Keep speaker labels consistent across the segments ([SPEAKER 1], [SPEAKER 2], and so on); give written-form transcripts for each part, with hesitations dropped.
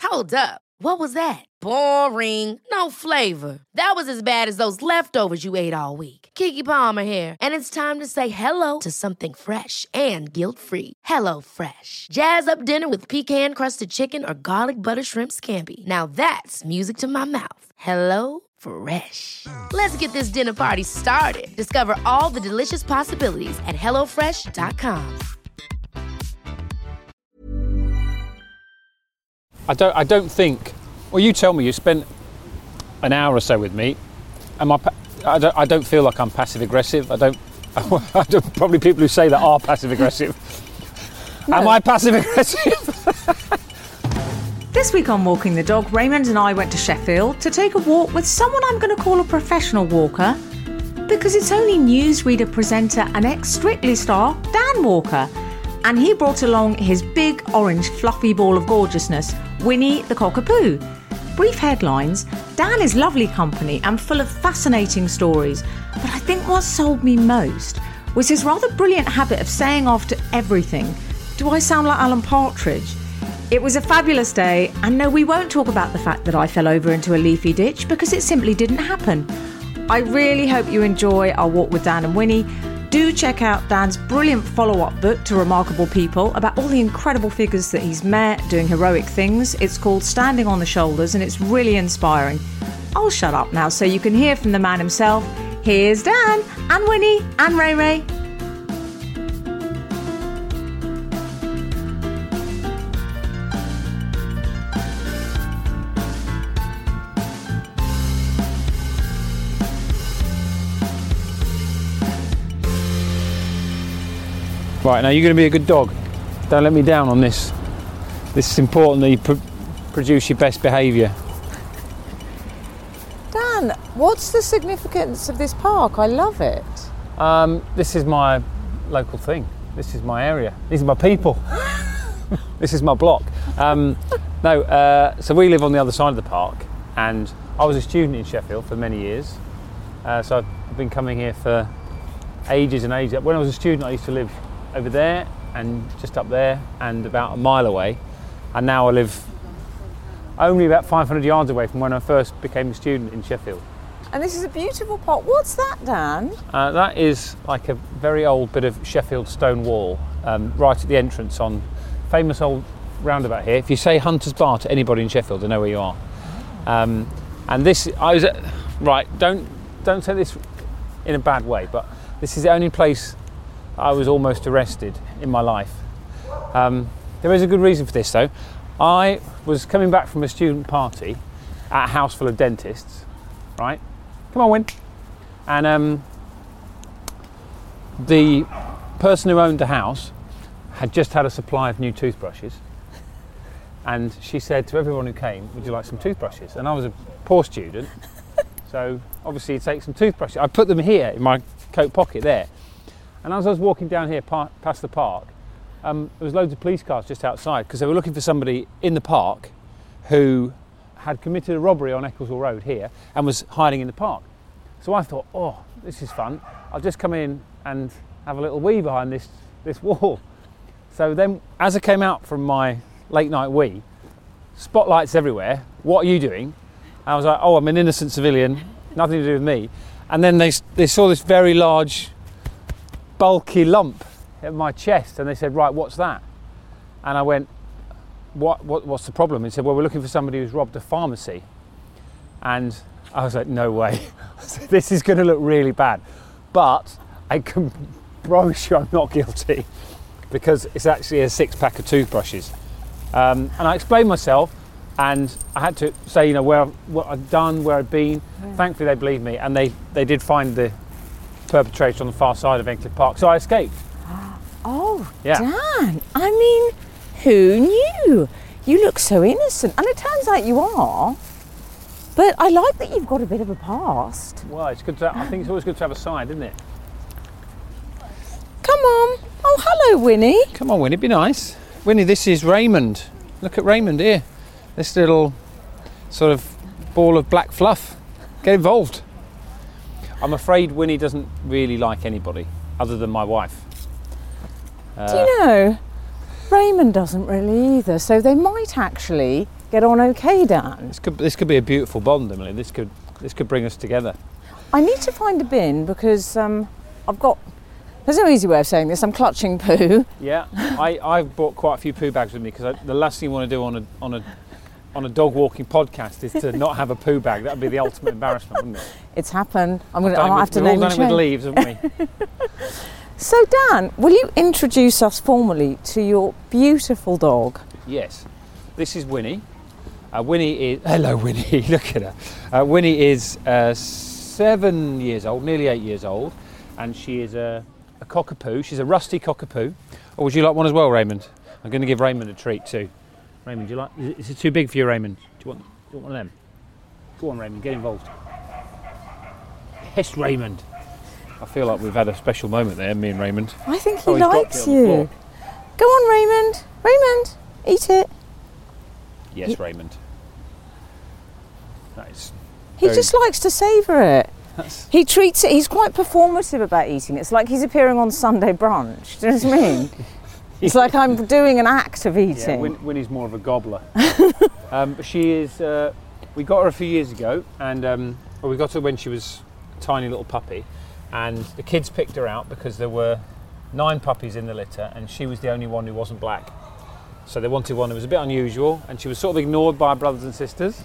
[SPEAKER 1] Hold up. What was that? Boring. No flavor. That was as bad as those leftovers you ate all week. Keke Palmer here, and it's time to say hello to something fresh and guilt-free. Hello Fresh. Jazz up dinner with pecan-crusted chicken or garlic butter shrimp scampi. Now that's music to my mouth. Hello Fresh. Let's get this dinner party started. Discover all the delicious possibilities at hellofresh.com.
[SPEAKER 2] I don't think. Well, you tell me. You spent an hour or so with me, and I don't feel like I'm passive aggressive. I don't. Probably people who say that are passive aggressive. No. Am I passive aggressive?
[SPEAKER 3] This week on Walking the Dog, Raymond and I went to Sheffield to take a walk with someone I'm going to call a professional walker, because it's only newsreader, presenter, and ex-Strictly star Dan Walker. And he brought along his big orange fluffy ball of gorgeousness, Winnie the Cockapoo. Brief headlines: Dan is lovely company and full of fascinating stories, but I think what sold me most was his rather brilliant habit of saying after everything, "Do I sound like Alan Partridge?" It was a fabulous day, and no, we won't talk about the fact that I fell over into a leafy ditch, because it simply didn't happen. I really hope you enjoy our walk with Dan and Winnie. Do check out Dan's brilliant follow-up book to Remarkable People about all the incredible figures that he's met doing heroic things. It's called Standing on the Shoulders, and it's really inspiring. I'll shut up now so you can hear from the man himself. Here's Dan and Winnie and Ray Ray.
[SPEAKER 2] Right, now you're going to be a good dog. Don't let me down on this. This is important that you produce your best behaviour.
[SPEAKER 4] Dan, what's the significance of this park? I love it.
[SPEAKER 2] This is my local thing. This is my area. These are my people. This is my block. So we live on the other side of the park, and I was a student in Sheffield for many years. So I've been coming here for ages and ages. When I was a student, I used to live over there and just up there and about a mile away, and now I live only about 500 yards away from when I first became a student in Sheffield.
[SPEAKER 4] And this is a beautiful park. What's that, Dan?
[SPEAKER 2] That is like a very old bit of Sheffield stone wall, right at the entrance on famous old roundabout here. If you say Hunter's Bar to anybody in Sheffield, they know where you are. And this, don't say this in a bad way, but this is the only place I was almost arrested in my life. There is a good reason for this though. I was coming back from a student party at a house full of dentists, right? Come on, Win. And the person who owned the house had just had a supply of new toothbrushes, and she said to everyone who came, "Would you like some toothbrushes?" And I was a poor student, so obviously you take some toothbrushes. I put them here in my coat pocket there. And as I was walking down here past the park, there was loads of police cars just outside, because they were looking for somebody in the park who had committed a robbery on Eccleswell Road here and was hiding in the park. So I thought, oh, this is fun. I'll just come in and have a little wee behind this wall. So then, as I came out from my late night wee, spotlights everywhere. What are you doing? And I was like, oh, I'm an innocent civilian, nothing to do with me. And then they saw this very large, bulky lump in my chest, and they said, right, what's that? And I went, what's the problem? He said, well, we're looking for somebody who's robbed a pharmacy. And I was like, no way. This is going to look really bad. But I can promise you I'm not guilty, because it's actually a 6-pack of toothbrushes. And I explained myself, and I had to say, what I'd done, where I'd been. Thankfully they believed me, and they did find the perpetrator on the far side of Endcliffe Park, so I escaped.
[SPEAKER 4] Oh,
[SPEAKER 2] yeah.
[SPEAKER 4] Dan, I mean, who knew? You look so innocent, and it turns out you are. But I like that you've got a bit of a past.
[SPEAKER 2] Well, it's good I think it's always good to have a side, isn't it?
[SPEAKER 4] Come on. Oh, hello, Winnie.
[SPEAKER 2] Come on, Winnie, be nice. Winnie, this is Raymond. Look at Raymond here. This little sort of ball of black fluff. Get involved. I'm afraid Winnie doesn't really like anybody other than my wife.
[SPEAKER 4] Do you know, Raymond doesn't really either, so they might actually get on okay, Dan.
[SPEAKER 2] This could be a beautiful bond, Emily. This could bring us together.
[SPEAKER 4] I need to find a bin because there's no easy way of saying this, I'm clutching poo.
[SPEAKER 2] Yeah, I've brought quite a few poo bags with me because the last thing you want to do on a dog walking podcast is to not have a poo bag. That would be the ultimate embarrassment, wouldn't it?
[SPEAKER 4] It's happened. I might have to name
[SPEAKER 2] it with leaves, haven't we?
[SPEAKER 4] So Dan, will you introduce us formally to your beautiful dog?
[SPEAKER 2] Yes, this is Winnie. Winnie is... Hello, Winnie. Look at her. Winnie is 7 years old, nearly 8 years old, and she is a cockapoo. She's a rusty cockapoo. Or would you like one as well, Raymond? I'm going to give Raymond a treat too. Raymond, do you like... Is it too big for you, Raymond? Do you want one of them? Go on, Raymond, get involved. Yes, Raymond. I feel like we've had a special moment there, me and Raymond.
[SPEAKER 4] I think he likes you. Go on, Raymond. Raymond, eat it.
[SPEAKER 2] Yes, Raymond. That is...
[SPEAKER 4] He just likes to savour it. He treats it, he's quite performative about eating it. It's like he's appearing on Sunday brunch. Do you know what I mean? It's like I'm doing an act of eating.
[SPEAKER 2] Yeah, Winnie's more of a gobbler. But she is... we got her a few years ago, and we got her when she was a tiny little puppy. And the kids picked her out because there were 9 puppies in the litter and she was the only one who wasn't black. So they wanted one that was a bit unusual, and she was sort of ignored by her brothers and sisters.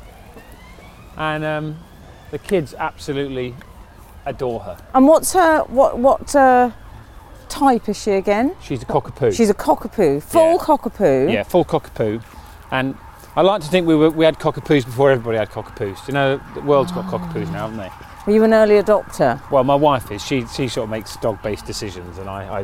[SPEAKER 2] And the kids absolutely adore her.
[SPEAKER 4] And what's her, what type is she again?
[SPEAKER 2] She's a cockapoo.
[SPEAKER 4] She's a cockapoo, full cockapoo.
[SPEAKER 2] Yeah, full cockapoo. And I like to think we had cockapoos before everybody had cockapoos. You know, the world's got cockapoos now, haven't they?
[SPEAKER 4] Were you an early adopter?
[SPEAKER 2] Well, my wife is. She sort of makes dog-based decisions, and I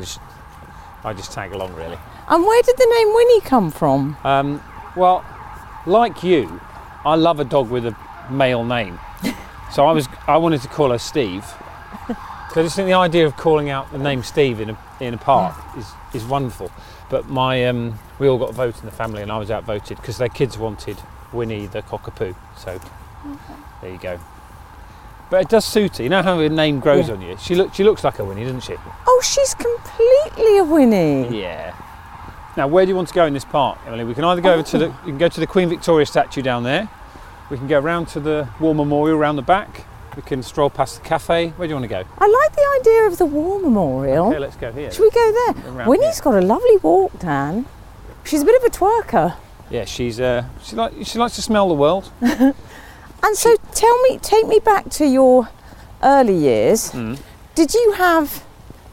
[SPEAKER 2] just tag along, really.
[SPEAKER 4] And where did the name Winnie come from?
[SPEAKER 2] Well, like you, I love a dog with a male name. So I wanted to call her Steve. So I just think the idea of calling out the name Steve in a park is wonderful. But we all got a vote in the family, and I was outvoted because their kids wanted Winnie the cockapoo. So there you go. But it does suit her. You know how her name grows on you? She looks like a Winnie, doesn't she?
[SPEAKER 4] Oh, she's completely a Winnie.
[SPEAKER 2] Yeah. Now, where do you want to go in this park, Emily? We can either go you can go to the Queen Victoria statue down there. We can go round to the War Memorial round the back. We can stroll past the cafe. Where do you want to go?
[SPEAKER 4] I like the idea of the War Memorial.
[SPEAKER 2] Okay, let's go here.
[SPEAKER 4] Should we go there? Winnie's got a lovely walk, Dan. She's a bit of a twerker.
[SPEAKER 2] Yeah, she likes to smell the world.
[SPEAKER 4] And so take me back to your early years. Did you have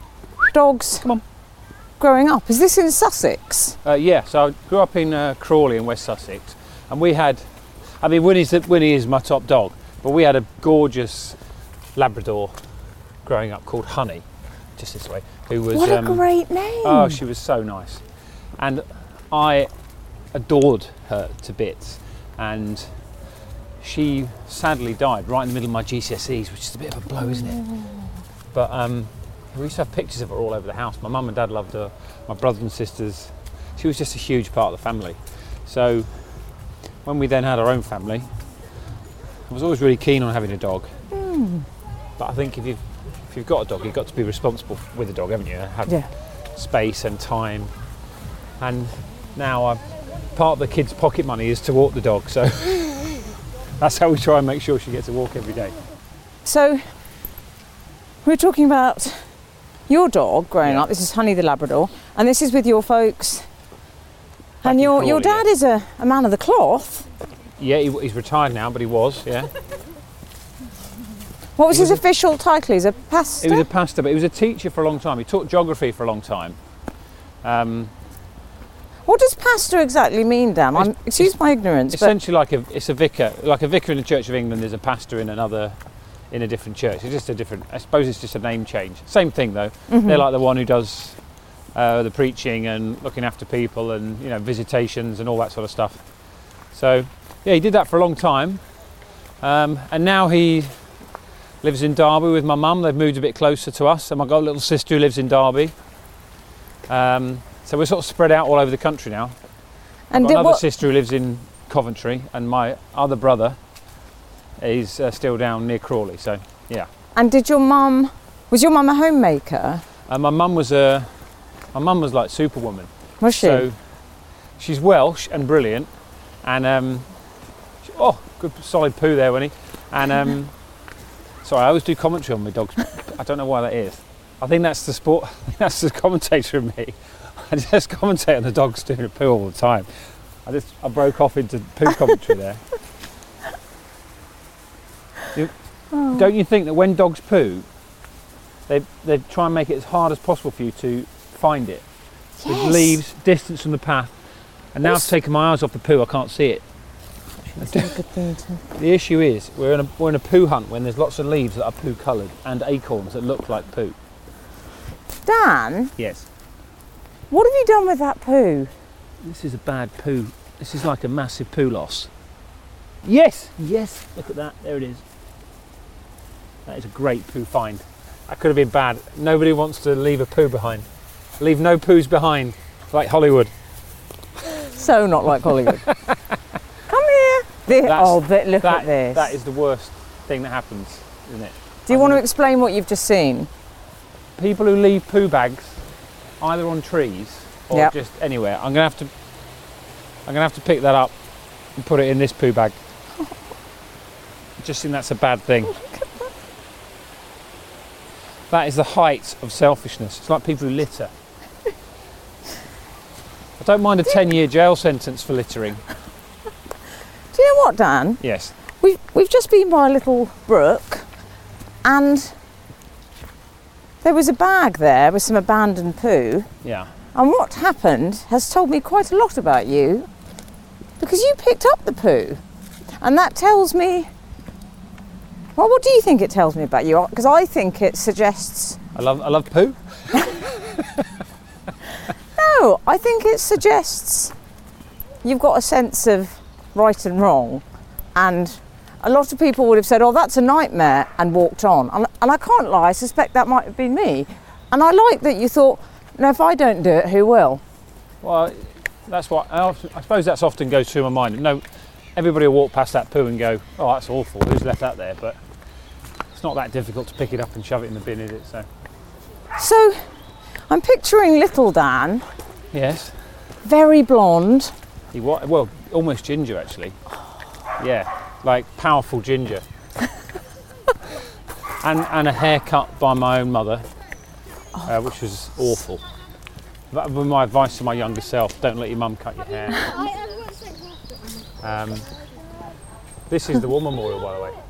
[SPEAKER 4] dogs growing up? Is this in Sussex?
[SPEAKER 2] Yeah, so I grew up in Crawley in West Sussex, and we had, Winnie is my top dog, but we had a gorgeous Labrador growing up called Honey, just this way, who was...
[SPEAKER 4] What a great name!
[SPEAKER 2] Oh, she was so nice. And I adored her to bits, and she sadly died right in the middle of my GCSEs, which is a bit of a blow, isn't it? But we used to have pictures of her all over the house. My mum and dad loved her, my brothers and sisters. She was just a huge part of the family. So when we then had our own family, I was always really keen on having a dog. But I think if you've got a dog, you've got to be responsible with a dog, haven't you? Have space and time. And now part of the kids' pocket money is to walk the dog, so that's how we try and make sure she gets a walk every day.
[SPEAKER 4] So we're talking about your dog growing up. This is Honey the Labrador, and this is with your folks. And your dad is a man of the cloth.
[SPEAKER 2] Yeah, he's retired now, but he was, yeah.
[SPEAKER 4] What was his official title? He's a pastor?
[SPEAKER 2] He was a pastor, but he was a teacher for a long time. He taught geography for a long time.
[SPEAKER 4] What does pastor exactly mean, Dan? Excuse my ignorance.
[SPEAKER 2] Essentially, it's a vicar. Like a vicar in the Church of England is a pastor in a different church. It's just a different. I suppose it's just a name change. Same thing though. They're like the one who does the preaching and looking after people and visitations and all that sort of stuff. So yeah, he did that for a long time, and now he lives in Derby with my mum. They've moved a bit closer to us, and I've got a little sister who lives in Derby. So we're sort of spread out all over the country now. And I've got another sister who lives in Coventry, and my other brother is still down near Crawley. So yeah.
[SPEAKER 4] And was your mum a homemaker?
[SPEAKER 2] My mum was like Superwoman.
[SPEAKER 4] Was she?
[SPEAKER 2] So She's Welsh and brilliant, and good solid poo there, Winnie. And sorry, I always do commentary on my dogs. I don't know why that is. I think that's the sport. That's the commentator in me. I just commentate on the dogs doing a poo all the time. I broke off into poo commentary there. Don't you think that when dogs poo, they try and make it as hard as possible for you to find it?
[SPEAKER 4] Yes.
[SPEAKER 2] With leaves, distance from the path. And now I've taken my eyes off the poo, I can't see it.
[SPEAKER 4] That's a good thing to...
[SPEAKER 2] The issue is we're in a poo hunt when there's lots of leaves that are poo coloured and acorns that look like poo.
[SPEAKER 4] Dan,
[SPEAKER 2] Yes.
[SPEAKER 4] what have you done with that poo?
[SPEAKER 2] This is a bad poo. This is like a massive poo loss. Yes, yes. Look at that. There it is. That is a great poo find. That could have been bad. Nobody wants to leave a poo behind. Leave no poos behind, like Hollywood.
[SPEAKER 4] So not like Hollywood. Come here. Look at this.
[SPEAKER 2] That is the worst thing that happens, isn't it?
[SPEAKER 4] Do you want to explain what you've just seen?
[SPEAKER 2] People who leave poo bags either on trees or
[SPEAKER 4] Yep.
[SPEAKER 2] just anywhere. I'm gonna have to pick that up and put it in this poo bag. I just think that's a bad thing. That is the height of selfishness. It's like people who litter. I don't mind a 10-year jail sentence for littering.
[SPEAKER 4] Do you know what, Dan?
[SPEAKER 2] Yes.
[SPEAKER 4] We've just been by a little brook, and there was a bag there with some abandoned poo.
[SPEAKER 2] Yeah.
[SPEAKER 4] And what happened has told me quite a lot about you, because you picked up the poo, and that tells me. Well, what do you think it tells me about you? Because I think it suggests.
[SPEAKER 2] I love poo.
[SPEAKER 4] No, I think it suggests you've got a sense of right and wrong, and a lot of people would have said, "Oh, that's a nightmare," and walked on. And I can't lie, I suspect that might have been me. And I like that you thought, "No, if I don't do it, who will?"
[SPEAKER 2] Well, that's what I suppose that's often goes through my mind. No, everybody will walk past that poo and go, "Oh, that's awful. Who's left that there?" But it's not that difficult to pick it up and shove it in the bin, is it?
[SPEAKER 4] So, I'm picturing little Dan,
[SPEAKER 2] Yes.
[SPEAKER 4] very blonde.
[SPEAKER 2] Well, almost ginger actually. Yeah, like powerful ginger. and a haircut by my own mother, which was awful. That would be my advice to my younger self: don't let your mum cut your hair. This is the War Memorial, by the way.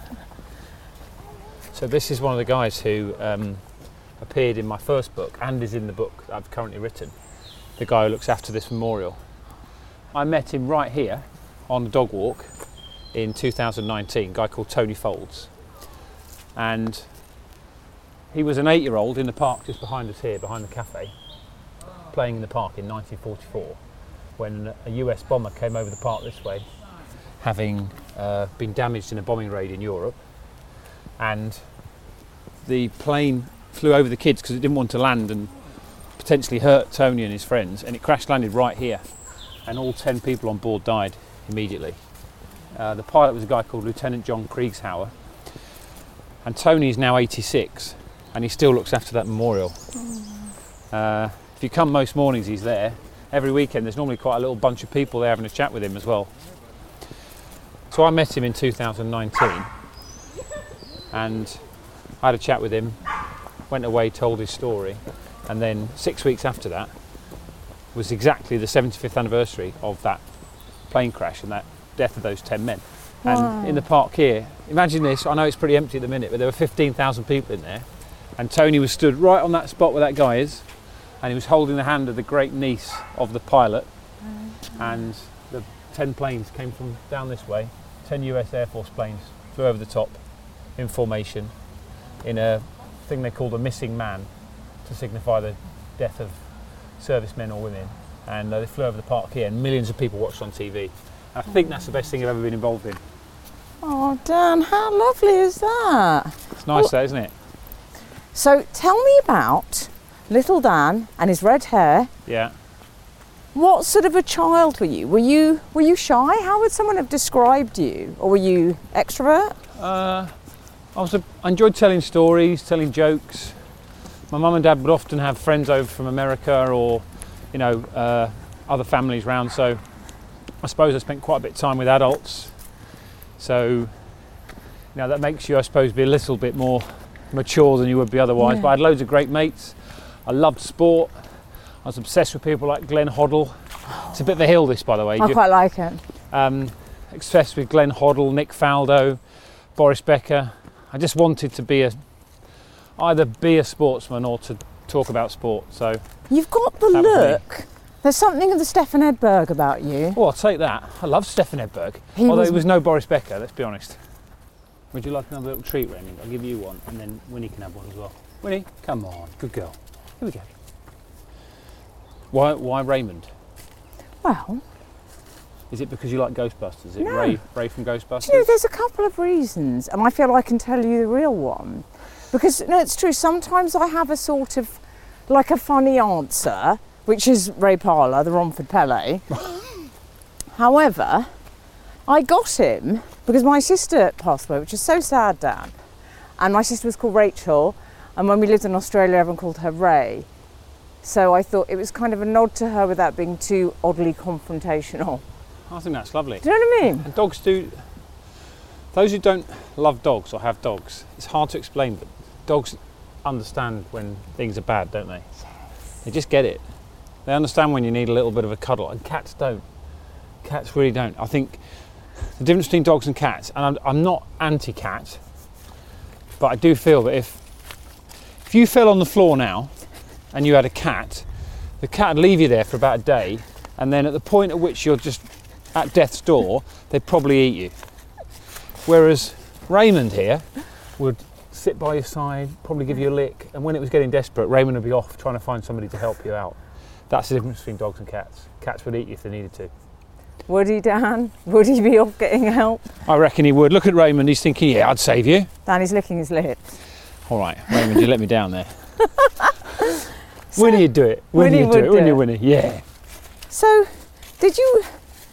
[SPEAKER 2] So this is one of the guys who appeared in my first book and is in the book that I've currently written. The guy who looks after this memorial. I met him right here on the dog walk in 2019, a guy called Tony Folds. And he was an 8-year-old in the park just behind us here, behind the cafe, playing in the park in 1944 when a US bomber came over the park this way, having been damaged in a bombing raid in Europe. And the plane flew over the kids because it didn't want to land and potentially hurt Tony and his friends, and it crash landed right here, and all 10 people on board died immediately. The pilot was a guy called Lieutenant John Kriegshauer, and Tony is now 86 and he still looks after that memorial. If you come most mornings, he's there. Every weekend there's normally quite a little bunch of people there having a chat with him as well. So I met him in 2019 and I had a chat with him, went away, told his story, and then 6 weeks after that was exactly the 75th anniversary of that plane crash and that death of those 10 men.
[SPEAKER 4] Wow.
[SPEAKER 2] And in the park here, imagine this, I know it's pretty empty at the minute, but there were 15,000 people in there, and Tony was stood right on that spot where that guy is, and he was holding the hand of the great niece of the pilot, and the 10 planes came from down this way, 10 US Air Force planes flew over the top in formation in a thing they called a missing man to signify the death of servicemen or women, and they flew over the park here and millions of people watched on TV. I think that's the best thing I've ever been involved in.
[SPEAKER 4] Oh, Dan, how lovely is that?
[SPEAKER 2] It's nice, that, isn't it?
[SPEAKER 4] So tell me about little Dan and his red hair.
[SPEAKER 2] Yeah.
[SPEAKER 4] What sort of a child were you? Were you shy? How would someone have described you? Or were you extrovert?
[SPEAKER 2] I enjoyed telling stories, telling jokes. My mum and dad would often have friends over from America or, other families round, so I suppose I spent quite a bit of time with adults. So, that makes you, I suppose, be a little bit more mature than you would be otherwise.
[SPEAKER 4] Yeah.
[SPEAKER 2] But I had loads of great mates. I loved sport. I was obsessed with people like Glenn Hoddle. It's a bit of a hill, this, by the way.
[SPEAKER 4] I quite like it.
[SPEAKER 2] Obsessed with Glenn Hoddle, Nick Faldo, Boris Becker. I just wanted to either be a sportsman or to talk about sport. So
[SPEAKER 4] You've got the
[SPEAKER 2] that was me.
[SPEAKER 4] look. There's something of the Stefan Edberg about you.
[SPEAKER 2] Well, I'll take that. I love Stefan Edberg.
[SPEAKER 4] He
[SPEAKER 2] Although
[SPEAKER 4] was-
[SPEAKER 2] it was no Boris Becker, let's be honest. Would you like another little treat, Raymond? I'll give you one, and then Winnie can have one as well. Winnie, come on, good girl. Here we go. Why Raymond?
[SPEAKER 4] Well,
[SPEAKER 2] Is it because you like Ghostbusters? Is it
[SPEAKER 4] No.
[SPEAKER 2] Ray from Ghostbusters?
[SPEAKER 4] do you know, there's a couple of reasons, and I feel I can tell you the real one. Because, it's true, sometimes I have a sort of, like a funny answer, which is Ray Parlour, the Romford Pele. However, I got him because my sister passed away, which is so sad, Dan. And my sister was called Rachel, and when we lived in Australia, everyone called her Ray. So I thought it was kind of a nod to her without being too oddly confrontational.
[SPEAKER 2] I think that's lovely.
[SPEAKER 4] Do you know what I mean?
[SPEAKER 2] And dogs do. Those who don't love dogs or have dogs, it's hard to explain, but dogs understand when things are bad, don't they? They just get it. They understand when you need a little bit of a cuddle, and cats don't. Cats really don't. I think the difference between dogs and cats, and I'm not anti-cat, but I do feel that if you fell on the floor now and you had a cat, the cat would leave you there for about a day, and then at the point at which you're just at death's door, they'd probably eat you. Whereas Raymond here would sit by your side, probably give you a lick, and when it was getting desperate, Raymond would be off trying to find somebody to help you out. That's the difference between dogs and cats. Cats would eat you if they needed to.
[SPEAKER 4] Would he, Dan? Would he be off getting help?
[SPEAKER 2] I reckon he would. Look at Raymond, he's thinking, yeah, I'd save you.
[SPEAKER 4] Dan, he's licking his lips.
[SPEAKER 2] All right, Raymond, you let me down there. Winnie would do it.
[SPEAKER 4] Winnie
[SPEAKER 2] Winnie would
[SPEAKER 4] would
[SPEAKER 2] do it, wouldn't
[SPEAKER 4] do
[SPEAKER 2] you,
[SPEAKER 4] it.
[SPEAKER 2] Winnie? Yeah.
[SPEAKER 4] So, did you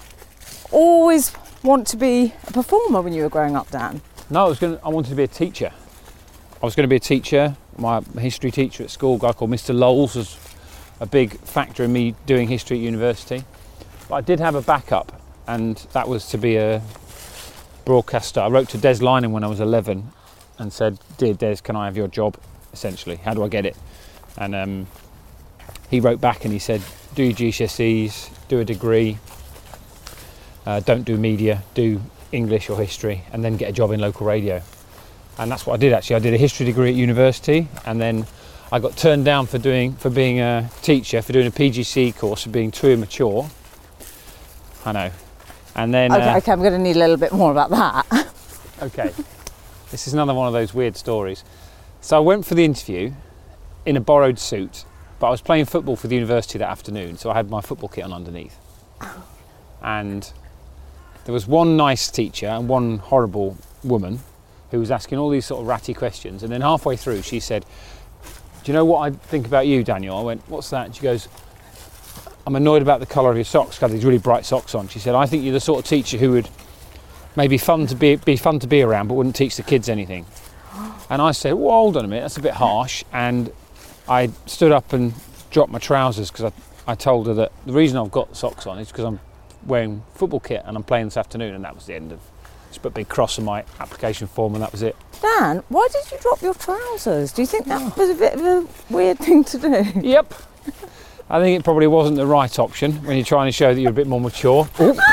[SPEAKER 4] always want to be a performer when you were growing up, Dan?
[SPEAKER 2] No, I wanted to be a teacher. I was going to be a teacher. My history teacher at school, a guy called Mr. Lowles, was a big factor in me doing history at university. But I did have a backup, and that was to be a broadcaster. I wrote to Des Lynam when I was 11 and said, "Dear Des, can I have your job?" Essentially, how do I get it? And he wrote back and he said, "Do your GCSEs, do a degree, don't do media, do English or history, and then get a job in local radio." And that's what I did actually. I did a history degree at university, and then I got turned down for being a teacher, for doing a PGC course, for being too immature. I know. And then
[SPEAKER 4] Okay, I'm going to need a little bit more about that.
[SPEAKER 2] okay, this is another one of those weird stories. So I went for the interview in a borrowed suit, but I was playing football for the university that afternoon, so I had my football kit on underneath. And there was one nice teacher and one horrible woman who was asking all these sort of ratty questions, and then halfway through she said, "Do you know what I think about you, Daniel?" I went, "What's that?" And she goes, "I'm annoyed about the colour of your socks. She had these really bright socks on." She said, "I think you're the sort of teacher who would maybe be fun to be around, but wouldn't teach the kids anything." And I said, "Well, hold on a minute, that's a bit harsh." And I stood up and dropped my trousers because I told her that the reason I've got socks on is because I'm wearing football kit and I'm playing this afternoon, and that was the end of. Just put a big cross on my application form, and that was it.
[SPEAKER 4] Dan, why did you drop your trousers? Do you think that was a bit of a weird thing to do?
[SPEAKER 2] Yep. I think it probably wasn't the right option when you're trying to show that you're a bit more mature.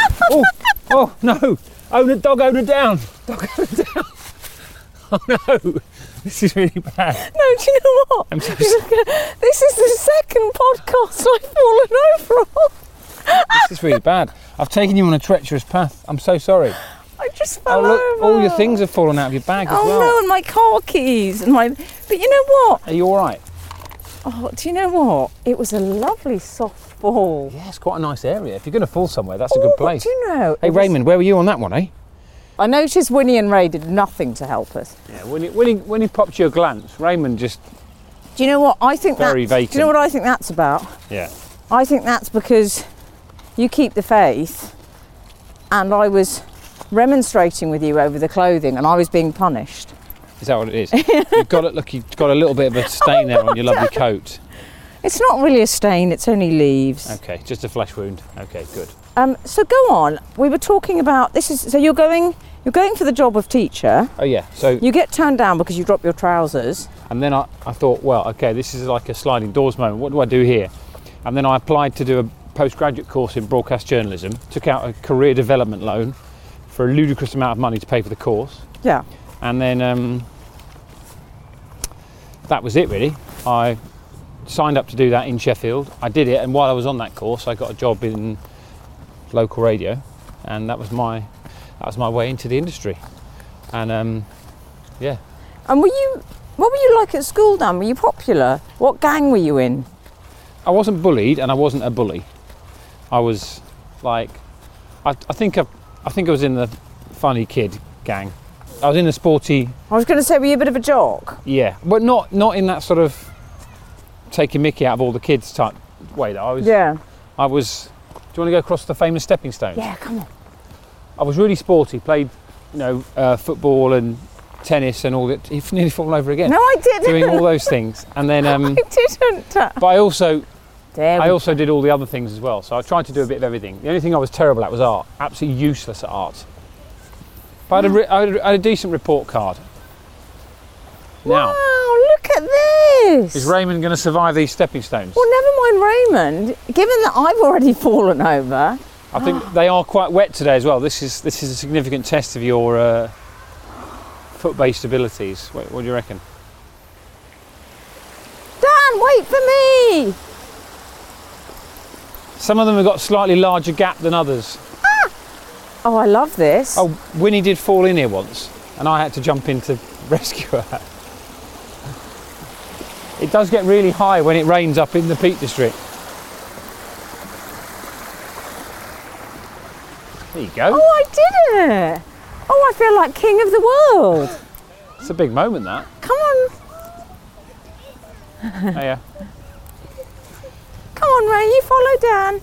[SPEAKER 2] Oh no! Dog owner down! Dog owner down! Oh no! This is really bad.
[SPEAKER 4] No, do you know what?
[SPEAKER 2] I'm so
[SPEAKER 4] This is the second podcast I've fallen over on.
[SPEAKER 2] This is really bad. I've taken you on a treacherous path. I'm so sorry.
[SPEAKER 4] I just fell
[SPEAKER 2] Oh look,
[SPEAKER 4] over.
[SPEAKER 2] all your things have fallen out of your bag as
[SPEAKER 4] Oh
[SPEAKER 2] well.
[SPEAKER 4] no, and my car keys and my. But you know what?
[SPEAKER 2] Are you all right?
[SPEAKER 4] Oh, do you know what? It was a lovely soft fall.
[SPEAKER 2] Yeah, it's quite a nice area. If you're going to fall somewhere, that's a good place.
[SPEAKER 4] Do you know?
[SPEAKER 2] Hey Raymond, where were you on that one, eh?
[SPEAKER 4] I noticed Winnie and Ray did nothing to help us.
[SPEAKER 2] Yeah, when he popped you a glance, Raymond just
[SPEAKER 4] Do you know what I think?
[SPEAKER 2] Very
[SPEAKER 4] Do you know
[SPEAKER 2] vacant.
[SPEAKER 4] what I think that's about?
[SPEAKER 2] yeah.
[SPEAKER 4] I think that's because you keep the faith, and I was remonstrating with you over the clothing, and I was being punished.
[SPEAKER 2] Is that what it is? You've got a little bit of a stain there on your lovely coat.
[SPEAKER 4] It's not really a stain, it's only leaves.
[SPEAKER 2] Okay, just a flesh wound. Okay, good.
[SPEAKER 4] So go on. We were talking about this. So you're going for the job of teacher.
[SPEAKER 2] Oh yeah. So
[SPEAKER 4] You get turned down because you drop your trousers.
[SPEAKER 2] and then I thought, well, okay, this is like a sliding doors moment. What do I do here? And then I applied to do a postgraduate course in broadcast journalism. Took out a career development loan for a ludicrous amount of money to pay for the course.
[SPEAKER 4] Yeah.
[SPEAKER 2] And then that was it really. I signed up to do that in Sheffield. I did it, and while I was on that course, I got a job in local radio, and that was my way into the industry. And yeah.
[SPEAKER 4] And what were you like at school, Dan? Were you popular? What gang were you in?
[SPEAKER 2] I wasn't bullied, and I wasn't a bully. I was like, I think I was in the funny kid gang. I was in the sporty.
[SPEAKER 4] I was going to say, were you a bit of a jock?
[SPEAKER 2] Yeah, but not in that sort of taking mickey out of all the kids type way that I was.
[SPEAKER 4] Yeah.
[SPEAKER 2] I was. Do you want to go across the famous stepping stones?
[SPEAKER 4] Yeah, come on.
[SPEAKER 2] I was really sporty. Played, football and tennis and all that. You've nearly fallen over again.
[SPEAKER 4] No, I didn't.
[SPEAKER 2] Doing all those things, and then.
[SPEAKER 4] I didn't.
[SPEAKER 2] But I also
[SPEAKER 4] Damn.
[SPEAKER 2] did all the other things as well. So I tried to do a bit of everything. The only thing I was terrible at was art. Absolutely useless at art. But I had a decent report card. Now,
[SPEAKER 4] Wow, look at this.
[SPEAKER 2] is Raymond going to survive these stepping stones?
[SPEAKER 4] Well, never mind Raymond. Given that I've already fallen over.
[SPEAKER 2] I think they are quite wet today as well. This is a significant test of your foot-based abilities. What do you reckon?
[SPEAKER 4] Dan, wait for me.
[SPEAKER 2] Some of them have got a slightly larger gap than others.
[SPEAKER 4] Oh, I love this.
[SPEAKER 2] Oh, Winnie did fall in here once, and I had to jump in to rescue her. It does get really high when it rains up in the Peak District. There you go.
[SPEAKER 4] Oh, I did it. Oh, I feel like king of the world.
[SPEAKER 2] It's a big moment, that.
[SPEAKER 4] Come on.
[SPEAKER 2] Oh, yeah.
[SPEAKER 4] Come on, Ray, you follow Dan.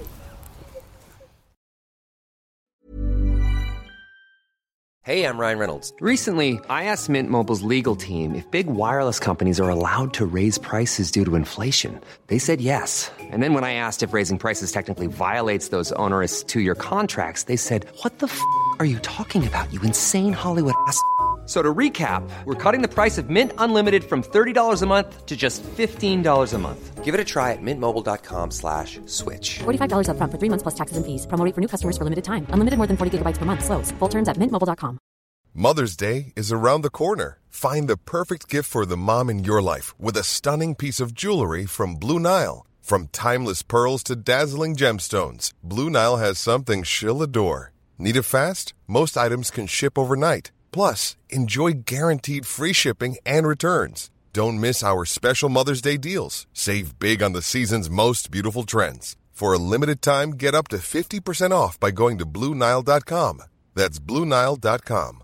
[SPEAKER 5] Hey, I'm Ryan Reynolds. Recently, I asked Mint Mobile's legal team if big wireless companies are allowed to raise prices due to inflation. They said yes. And then when I asked if raising prices technically violates those onerous two-year contracts, they said, "What the f*** are you talking about, you insane Hollywood ass?" So to recap, we're cutting the price of Mint Unlimited from $30 a month to just $15 a month. Give it a try at mintmobile.com/switch.
[SPEAKER 6] $45 up front for 3 months plus taxes and fees. Promo rate for new customers for limited time. Unlimited more than 40 gigabytes per month. Slows full terms at mintmobile.com.
[SPEAKER 7] Mother's Day is around the corner. Find the perfect gift for the mom in your life with a stunning piece of jewelry from Blue Nile. From timeless pearls to dazzling gemstones, Blue Nile has something she'll adore. Need it fast? Most items can ship overnight. Plus, enjoy guaranteed free shipping and returns. Don't miss our special Mother's Day deals. Save big on the season's most beautiful trends. For a limited time, get up to 50% off by going to BlueNile.com. That's BlueNile.com.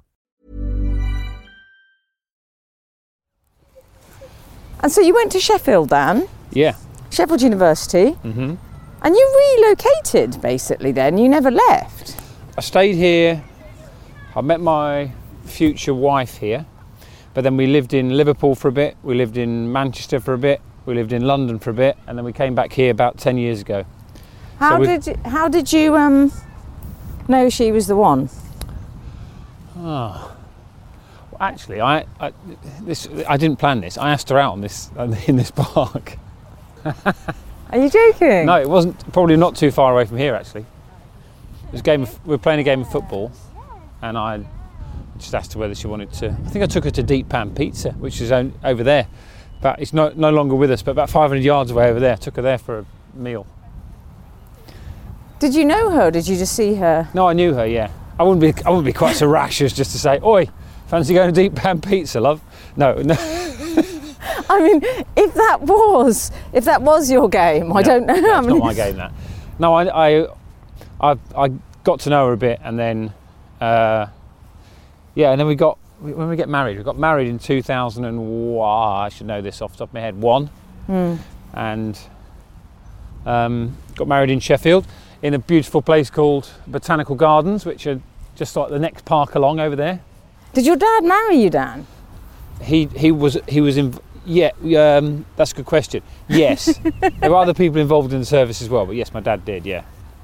[SPEAKER 4] And so you went to Sheffield, Dan?
[SPEAKER 2] Yeah.
[SPEAKER 4] Sheffield University? Mm-hmm. And you relocated, basically, then? You never left?
[SPEAKER 2] I stayed here. I met my future wife here, but then we lived in Liverpool for a bit, we lived in Manchester for a bit, we lived in London for a bit, and then we came back here about 10 years ago.
[SPEAKER 4] How did you know she was the one?
[SPEAKER 2] Oh. Well, actually, I didn't plan this. I asked her out on this in this park.
[SPEAKER 4] Are you joking?
[SPEAKER 2] No, it wasn't. Probably not too far away from here. Actually, it was we were playing a game of football, and I just asked her whether she wanted to. I think I took her to Deep Pan Pizza, which is over there, but it's no longer with us. But about 500 yards away over there. I took her there for a meal.
[SPEAKER 4] Did you know her? Or did you just see her?
[SPEAKER 2] No, I knew her. Yeah, I wouldn't be quite so rash as just to say, "Oi, fancy going to Deep Pan Pizza, love?" No.
[SPEAKER 4] I mean, if that was your game, I don't know.
[SPEAKER 2] It's not my game. That. No, I got to know her a bit, and then and then when we get married. We got married in 2001. I should know this off the top of my head. And got married in Sheffield in a beautiful place called Botanical Gardens, which are just like the next park along over there.
[SPEAKER 4] Did your dad marry you, Dan?
[SPEAKER 2] He was Yeah, that's a good question. Yes, there were other people involved in the service as well, but yes, my dad did, yeah.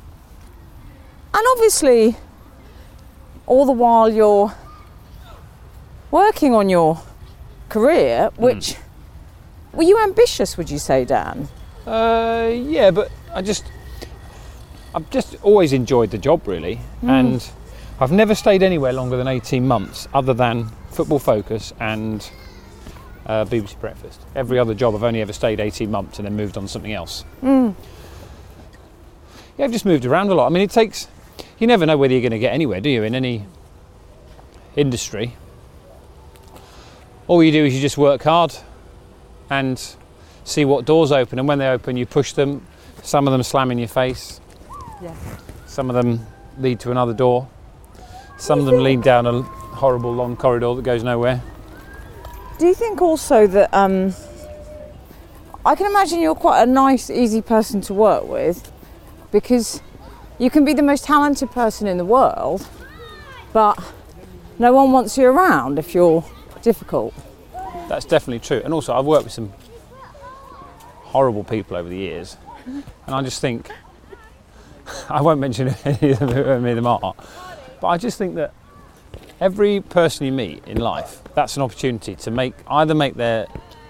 [SPEAKER 4] And obviously, all the while you're working on your career, which, were you ambitious, would you say, Dan?
[SPEAKER 2] Yeah, but I've just always enjoyed the job, really, and I've never stayed anywhere longer than 18 months, other than Football Focus and BBC Breakfast. Every other job I've only ever stayed 18 months and then moved on to something else. Yeah, I've just moved around a lot. I mean, you never know whether you're going to get anywhere, do you, in any industry. All you do is you just work hard and see what doors open, and when they open you push them. Some of them slam in your face, some of them lead to another door, some of them lead down a horrible long corridor that goes nowhere.
[SPEAKER 4] Do you think also that, I can imagine you're quite a nice, easy person to work with, because you can be the most talented person in the world, but no one wants you around if you're difficult.
[SPEAKER 2] That's definitely true. And also I've worked with some horrible people over the years, and I just think, I won't mention any of them are, but I just think that every person you meet in life, that's an opportunity to either make their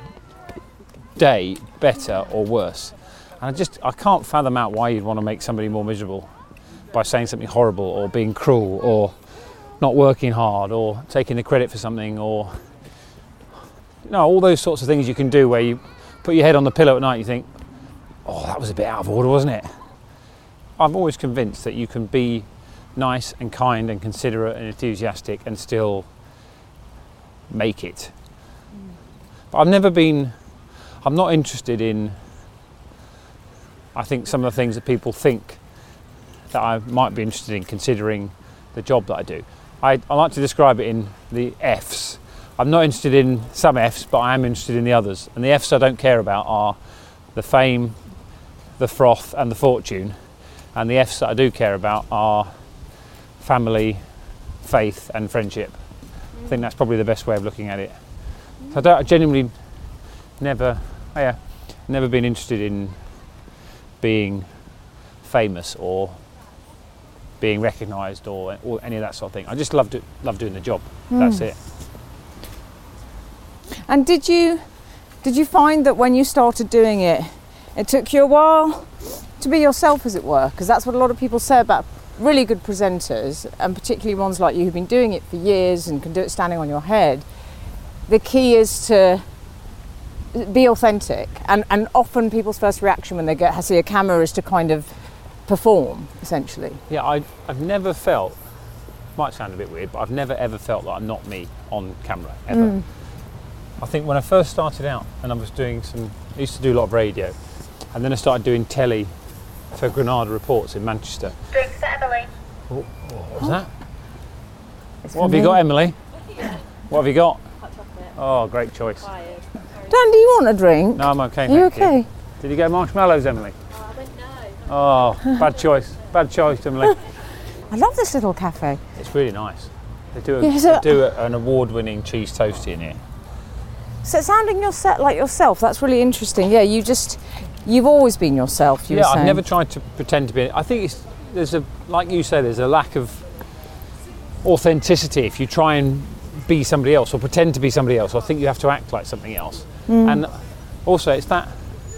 [SPEAKER 2] day better or worse. And I can't fathom out why you'd want to make somebody more miserable by saying something horrible or being cruel or not working hard or taking the credit for something, or all those sorts of things you can do where you put your head on the pillow at night and you think, oh, that was a bit out of order, wasn't it? I'm always convinced that you can be nice and kind and considerate and enthusiastic and still make it. But I'm not interested in, I think, some of the things that people think that I might be interested in, considering the job that I do. I like to describe it in the F's. I'm not interested in some F's, but I am interested in the others. And the F's I don't care about are the fame, the froth and the fortune. And the F's that I do care about are family, faith and friendship. I think that's probably the best way of looking at it. So I genuinely never been interested in being famous or being recognised or any of that sort of thing. I just love doing the job. That's it.
[SPEAKER 4] And did you find that when you started doing it, it took you a while to be yourself, as it were? Because that's what a lot of people say about really good presenters, and particularly ones like you who've been doing it for years and can do it standing on your head. The key is to be authentic, and often people's first reaction when they see a camera is to kind of perform, essentially. Yeah,
[SPEAKER 2] I've never felt, might sound a bit weird, but I've never ever felt that I'm not me on camera, ever. I think when I first started out and I used to do a lot of radio, and then I started doing telly for Granada Reports in Manchester.
[SPEAKER 8] Drinks for Emily.
[SPEAKER 2] What was that? What have you got, Emily? What have you got?
[SPEAKER 8] Hot chocolate.
[SPEAKER 2] Oh, great choice.
[SPEAKER 4] Dan, do you want a drink?
[SPEAKER 2] No, I'm okay.
[SPEAKER 4] Are you okay?
[SPEAKER 2] You. Did you get marshmallows, Emily?
[SPEAKER 8] Oh, I went no.
[SPEAKER 2] Oh, bad choice. Bad choice, Emily.
[SPEAKER 4] I love this little cafe.
[SPEAKER 2] It's really nice. They do an award-winning cheese toastie in here.
[SPEAKER 4] So sounding like yourself, that's really interesting. Yeah, you've always been yourself.
[SPEAKER 2] Yeah, I've never tried to pretend to be. I think like you say, there's a lack of authenticity if you try and be somebody else or pretend to be somebody else. I think you have to act like something else. And also, it's that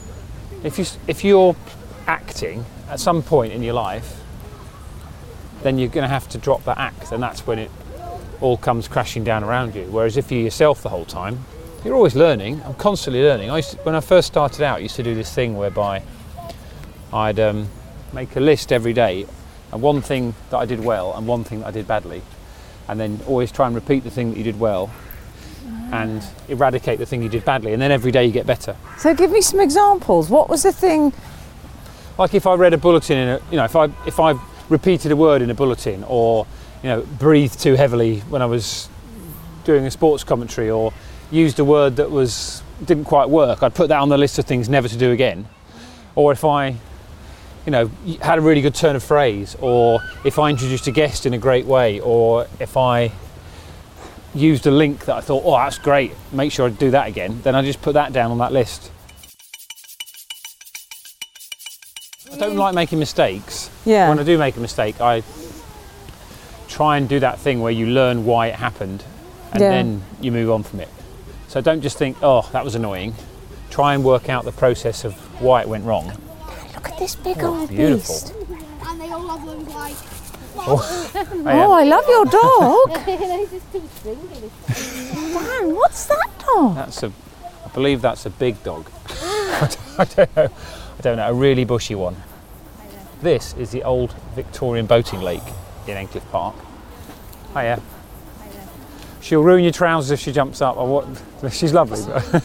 [SPEAKER 2] if you're acting at some point in your life, then you're going to have to drop that act, and that's when it all comes crashing down around you. Whereas if you're yourself the whole time, you're always learning. I'm constantly learning. When I first started out, I used to do this thing whereby I'd make a list every day, and one thing that I did well and one thing that I did badly, and then always try and repeat the thing that you did well and eradicate the thing you did badly, and then every day you get better.
[SPEAKER 4] So give me some examples. What was the thing?
[SPEAKER 2] Like if I read a bulletin if I repeated a word in a bulletin, or breathed too heavily when I was doing a sports commentary, or used a word that didn't quite work, I'd put that on the list of things never to do again. Or if I had a really good turn of phrase, or if I introduced a guest in a great way, or if I used a link that I thought, oh, that's great, make sure I do that again, then I just put that down on that list. I don't like making mistakes.
[SPEAKER 4] Yeah.
[SPEAKER 2] When I do make a mistake, I try and do that thing where you learn why it happened and then you move on from it. So don't just think, oh, that was annoying. Try and work out the process of why it went wrong.
[SPEAKER 4] Look at this big old
[SPEAKER 2] beautiful.
[SPEAKER 4] beast.
[SPEAKER 8] And they all have them like...
[SPEAKER 4] Oh, I love your dog. Dan, what's that dog?
[SPEAKER 2] I believe that's a big dog. I don't know, a really bushy one. This is the old Victorian boating lake in Endcliffe Park. Hiya. She'll ruin your trousers if she jumps up. She's lovely.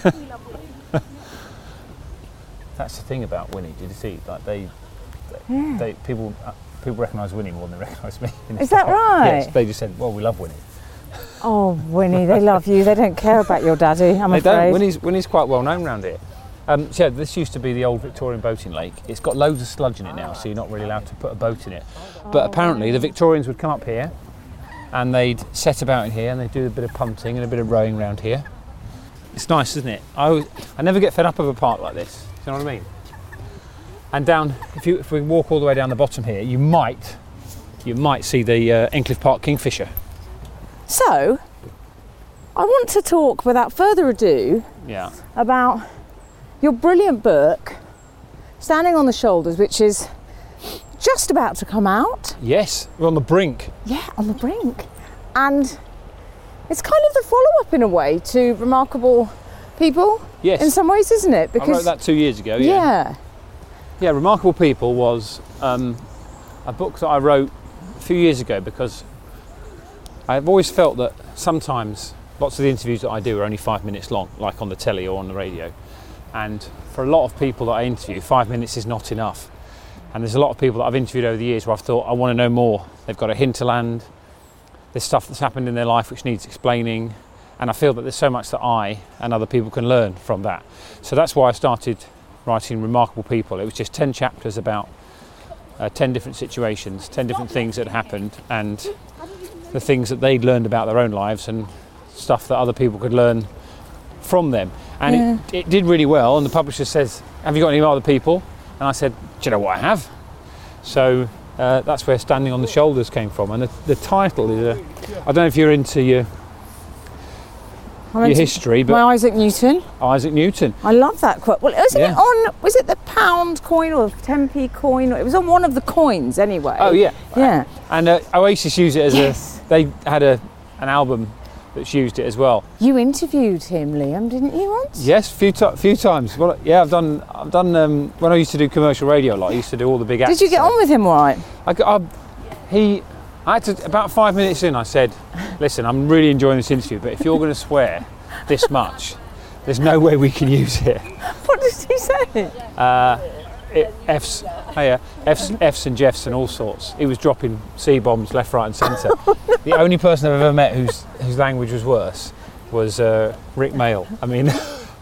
[SPEAKER 2] That's the thing about Winnie. Did you see? Like people recognise Winnie more than they recognise me.
[SPEAKER 4] Is that right?
[SPEAKER 2] Yes. They just said, "Well, we love Winnie."
[SPEAKER 4] Oh, Winnie, they love you. They don't care about your daddy. I'm afraid.
[SPEAKER 2] They don't. Winnie's quite well known around here. So this used to be the old Victorian boating lake. It's got loads of sludge in it now, so you're not really allowed to put a boat in it. But apparently the Victorians would come up here and they'd set about in here and they'd do a bit of punting and a bit of rowing around here. It's nice, isn't it? I never get fed up of a park like this. Do you know what I mean? And down, if we walk all the way down the bottom here, you might see the Endcliffe Park kingfisher.
[SPEAKER 4] So, I want to talk without further ado about your brilliant book, Standing on the Shoulders, which is just about to come out.
[SPEAKER 2] Yes, we're on the brink.
[SPEAKER 4] Yeah, on the brink. And it's kind of the follow-up in a way to Remarkable People.
[SPEAKER 2] Yes.
[SPEAKER 4] In some ways, isn't it?
[SPEAKER 2] Because I wrote that 2 years ago, yeah. Yeah, Remarkable People was a book that I wrote a few years ago because I've always felt that sometimes lots of the interviews that I do are only 5 minutes long, like on the telly or on the radio. And for a lot of people that I interview, 5 minutes is not enough. And there's a lot of people that I've interviewed over the years where I've thought, I want to know more. They've got a hinterland, there's stuff that's happened in their life which needs explaining, and I feel that there's so much that I and other people can learn from that. So that's why I started writing Remarkable People. It was just 10 chapters about 10 different situations, 10 different things that happened, and the things that they'd learned about their own lives and stuff that other people could learn from them. And it did really well, and the publisher says, have you got any other people? And I said, do you know what I have? So that's where Standing on the Shoulders came from. And the title is, I don't know if you're into your history, but
[SPEAKER 4] Isaac Newton.
[SPEAKER 2] Isaac Newton.
[SPEAKER 4] I love that quote. Well, was it the pound coin or the 10p coin? It was on one of the coins anyway.
[SPEAKER 2] Oh yeah.
[SPEAKER 4] Yeah.
[SPEAKER 2] And Oasis used it as they had an album that's used it as well.
[SPEAKER 4] You interviewed him, Liam, didn't you once?
[SPEAKER 2] Yes, few times. Well, yeah, I've done. When I used to do commercial radio, like I used to do all the big acts.
[SPEAKER 4] Did you get on with him all right?
[SPEAKER 2] I had to, about 5 minutes in, I said, listen, I'm really enjoying this interview, but if you're going to swear this much, there's no way we can use it.
[SPEAKER 4] What did he say?
[SPEAKER 2] F's and Jeffs and all sorts. He was dropping C-bombs left, right and centre. The only person I've ever met whose language was worse was Rick Mail. I mean,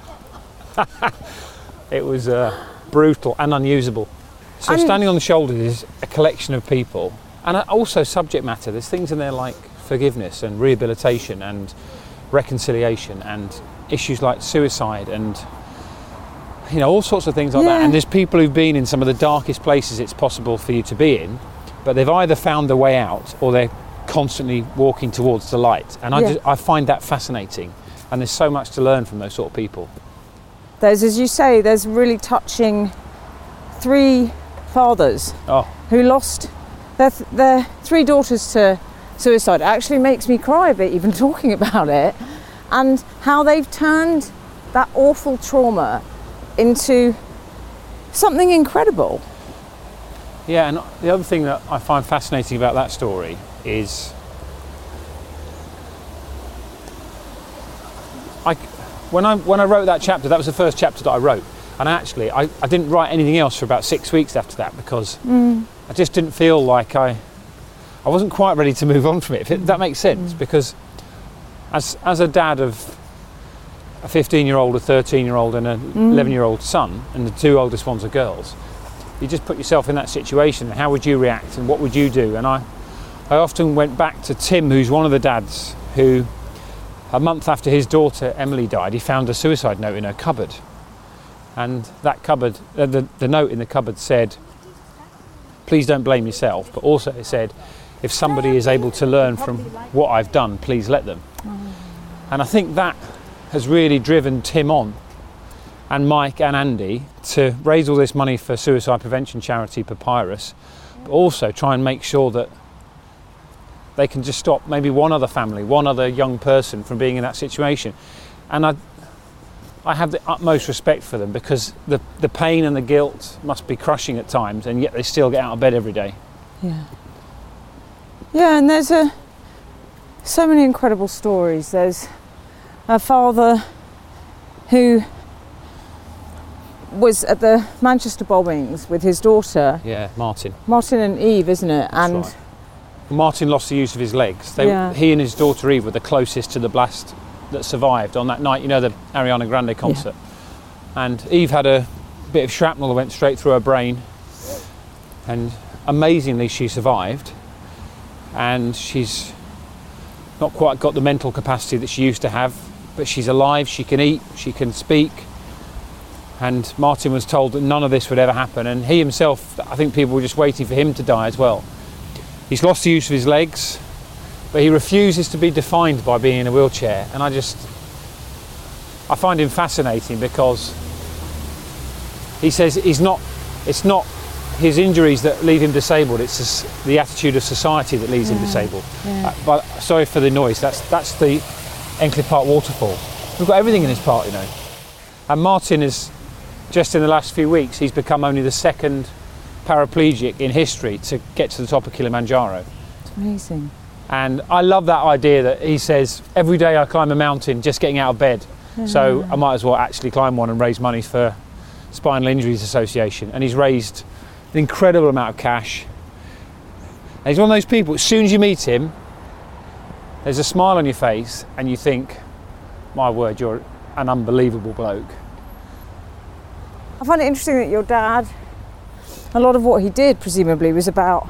[SPEAKER 2] it was brutal and unusable. So Standing on the Shoulders is a collection of people, and also subject matter. There's things in there like forgiveness and rehabilitation and reconciliation and issues like suicide and all sorts of things like that. And there's people who've been in some of the darkest places it's possible for you to be in, but they've either found their way out or they're constantly walking towards the light. And I find that fascinating, and there's so much to learn from those sort of people.
[SPEAKER 4] There's, as you say, there's really touching 3 fathers who lost their 3 daughters to suicide. It actually makes me cry a bit even talking about it, and how they've turned that awful trauma into something incredible.
[SPEAKER 2] Yeah, and the other thing that I find fascinating about that story is when I wrote that chapter, that was the first chapter that I wrote, and actually I didn't write anything else for about 6 weeks after that because I just didn't feel like I wasn't quite ready to move on from it, if that makes sense, because as a dad of a 15-year-old, a 13-year-old and an 11-year-old son, and the 2 oldest ones are girls, you just put yourself in that situation. How would you react and what would you do? And I often went back to Tim, who's one of the dads who a month after his daughter Emily died, he found a suicide note in her cupboard. And that cupboard, the note in the cupboard said, please don't blame yourself, but also it said, if somebody is able to learn from what I've done, please let them. And I think that has really driven Tim on, and Mike and Andy, to raise all this money for suicide prevention charity Papyrus, but also try and make sure that they can just stop maybe one other family, one other young person from being in that situation. And I have the utmost respect for them, because the pain and the guilt must be crushing at times, and yet they still get out of bed every day.
[SPEAKER 4] Yeah. Yeah, and there's so many incredible stories. There's a father who was at the Manchester bombings with his daughter.
[SPEAKER 2] Yeah, Martin
[SPEAKER 4] and Eve, isn't it?
[SPEAKER 2] That's
[SPEAKER 4] and
[SPEAKER 2] right. Martin lost the use of his legs.
[SPEAKER 4] Yeah.
[SPEAKER 2] He and his daughter Eve were the closest to the blast that survived on that night, you know, the Ariana Grande concert. Yeah. And Eve had a bit of shrapnel that went straight through her brain, and amazingly she survived, and she's not quite got the mental capacity that she used to have, but she's alive, she can eat, she can speak. And Martin was told that none of this would ever happen, and he himself, I think people were just waiting for him to die as well. He's lost the use of his legs, but he refuses to be defined by being in a wheelchair. And I find him fascinating, because he says it's not his injuries that leave him disabled, it's the attitude of society that leaves him disabled. Yeah. But sorry for the noise, that's the Enkley Park waterfall. We've got everything in this park, you know. And Martin is, just in the last few weeks, he's become only the second paraplegic in history to get to the top of Kilimanjaro.
[SPEAKER 4] It's amazing.
[SPEAKER 2] And I love that idea that he says, every day I climb a mountain just getting out of bed, so I might as well actually climb one and raise money for Spinal Injuries Association. And he's raised an incredible amount of cash. And he's one of those people, as soon as you meet him, there's a smile on your face and you think, my word, you're an unbelievable bloke.
[SPEAKER 4] I find it interesting that your dad, a lot of what he did presumably was about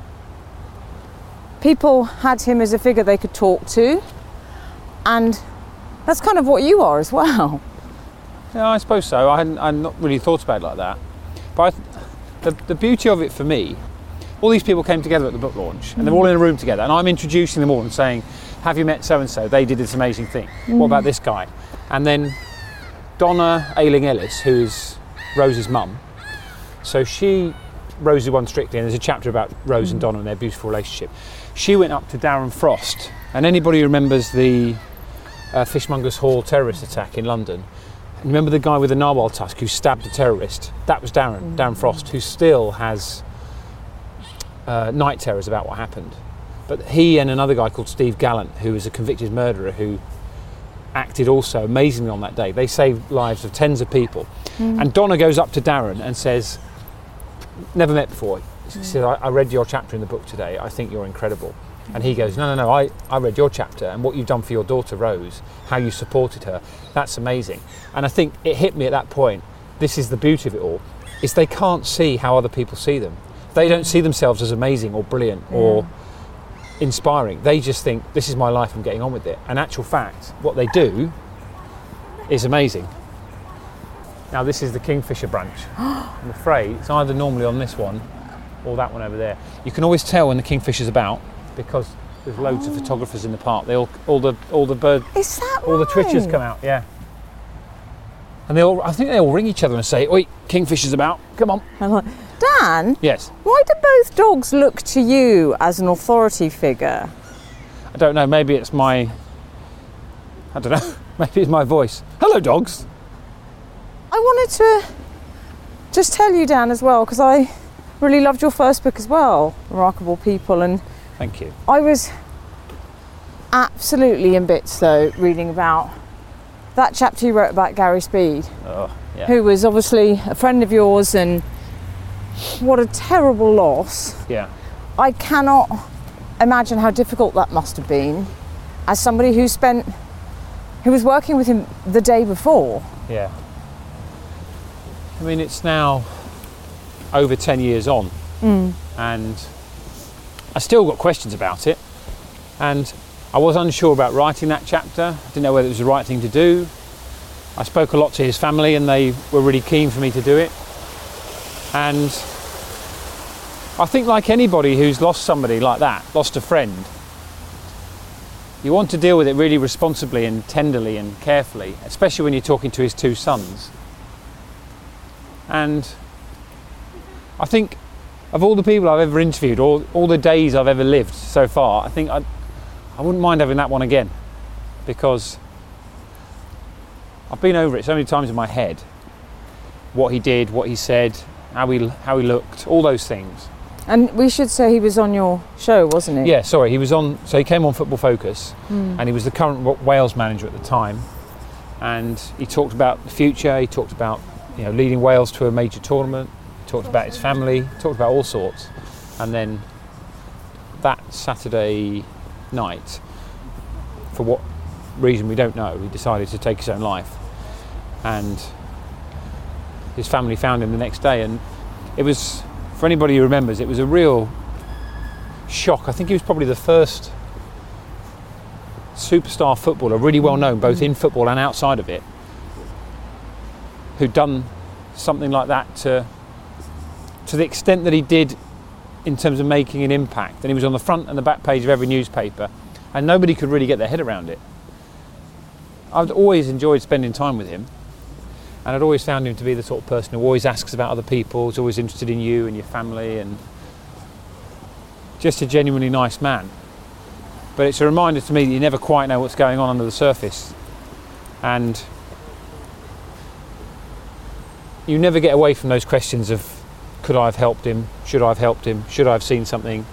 [SPEAKER 4] people had him as a figure they could talk to, and that's kind of what you are as well.
[SPEAKER 2] Yeah, I suppose so. I'd not really thought about it like that. But the beauty of it for me, all these people came together at the book launch, and they're all in a room together, and I'm introducing them all and saying, have you met so-and-so? They did this amazing thing. What about this guy? And then Donna Ayling-Ellis, who is Rose's mum, so Rosie won Strictly, and there's a chapter about Rose and Donna and their beautiful relationship. She went up to Darren Frost, and anybody who remembers the Fishmongers Hall terrorist attack in London, and remember the guy with the narwhal tusk who stabbed a terrorist? That was Darren Frost, who still has night terrors about what happened. But he and another guy called Steve Gallant, who was a convicted murderer who acted also amazingly on that day. They saved lives of tens of people. And Donna goes up to Darren and says, never met before. She said, I read your chapter in the book today. I think you're incredible. And he goes, no, I read your chapter, and what you've done for your daughter Rose, how you supported her, that's amazing. And I think it hit me at that point, this is the beauty of it all, is they can't see how other people see them. They don't see themselves as amazing or brilliant or inspiring. They just think, this is my life, I'm getting on with it. And actual fact, what they do is amazing. Now this is the Kingfisher branch. I'm afraid it's either normally on this one or that one over there. You can always tell when the Kingfisher's about, because there's loads of photographers in the park. They all the bird,
[SPEAKER 4] is that
[SPEAKER 2] all the twitchers come out, yeah. And I think they all ring each other and say, oi, Kingfisher's about, come on.
[SPEAKER 4] I'm like, Dan?
[SPEAKER 2] Yes?
[SPEAKER 4] Why do both dogs look to you as an authority figure?
[SPEAKER 2] I don't know, maybe it's my voice. Hello, dogs.
[SPEAKER 4] I wanted to just tell you, Dan, as well, because I really loved your first book as well, Remarkable People, and
[SPEAKER 2] thank you.
[SPEAKER 4] I was absolutely in bits though reading about that chapter you wrote about Gary Speed, who was obviously a friend of yours, and what a terrible loss.
[SPEAKER 2] Yeah.
[SPEAKER 4] I cannot imagine how difficult that must have been as somebody who was working with him the day before.
[SPEAKER 2] Yeah. I mean, it's now over 10 years on, and I still got questions about it, and I was unsure about writing that chapter. I didn't know whether it was the right thing to do. I spoke a lot to his family and they were really keen for me to do it. And I think like anybody who's lost somebody like that, lost a friend, you want to deal with it really responsibly and tenderly and carefully, especially when you're talking to his 2 sons. And I think of all the people I've ever interviewed, all the days I've ever lived so far, I think I wouldn't mind having that one again, because I've been over it so many times in my head. What he did, what he said, how he looked, all those things.
[SPEAKER 4] And we should say he was on your show, wasn't he?
[SPEAKER 2] Yeah, sorry, he was on. So he came on Football Focus, and he was the current Wales manager at the time. And he talked about the future. He talked about leading Wales to a major tournament. He talked about his family. He talked about all sorts. And then that Saturday night, for what reason we don't know, he decided to take his own life. And his family found him the next day, and it was, for anybody who remembers, it was a real shock. I think he was probably the first superstar footballer, really well known both in football and outside of it, who'd done something like that to the extent that he did in terms of making an impact. And he was on the front and the back page of every newspaper, and nobody could really get their head around it. I'd always enjoyed spending time with him, and I'd always found him to be the sort of person who always asks about other people, who's always interested in you and your family, and just a genuinely nice man. But it's a reminder to me that you never quite know what's going on under the surface, and you never get away from those questions of, could I have helped him? Should I have helped him? Should I have seen something?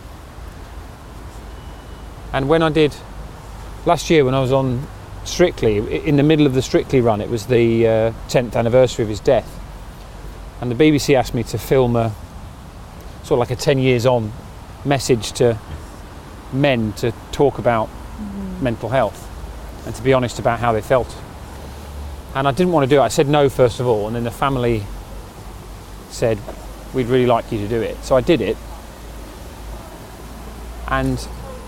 [SPEAKER 2] And when I did last year, when I was on Strictly, in the middle of the Strictly run, it was the 10th anniversary of his death, and the BBC asked me to film a sort of like a 10 years on message to men to talk about mental health and to be honest about how they felt. And I didn't want to do it. I said no first of all, and then the family said, we'd really like you to do it. So I did it, and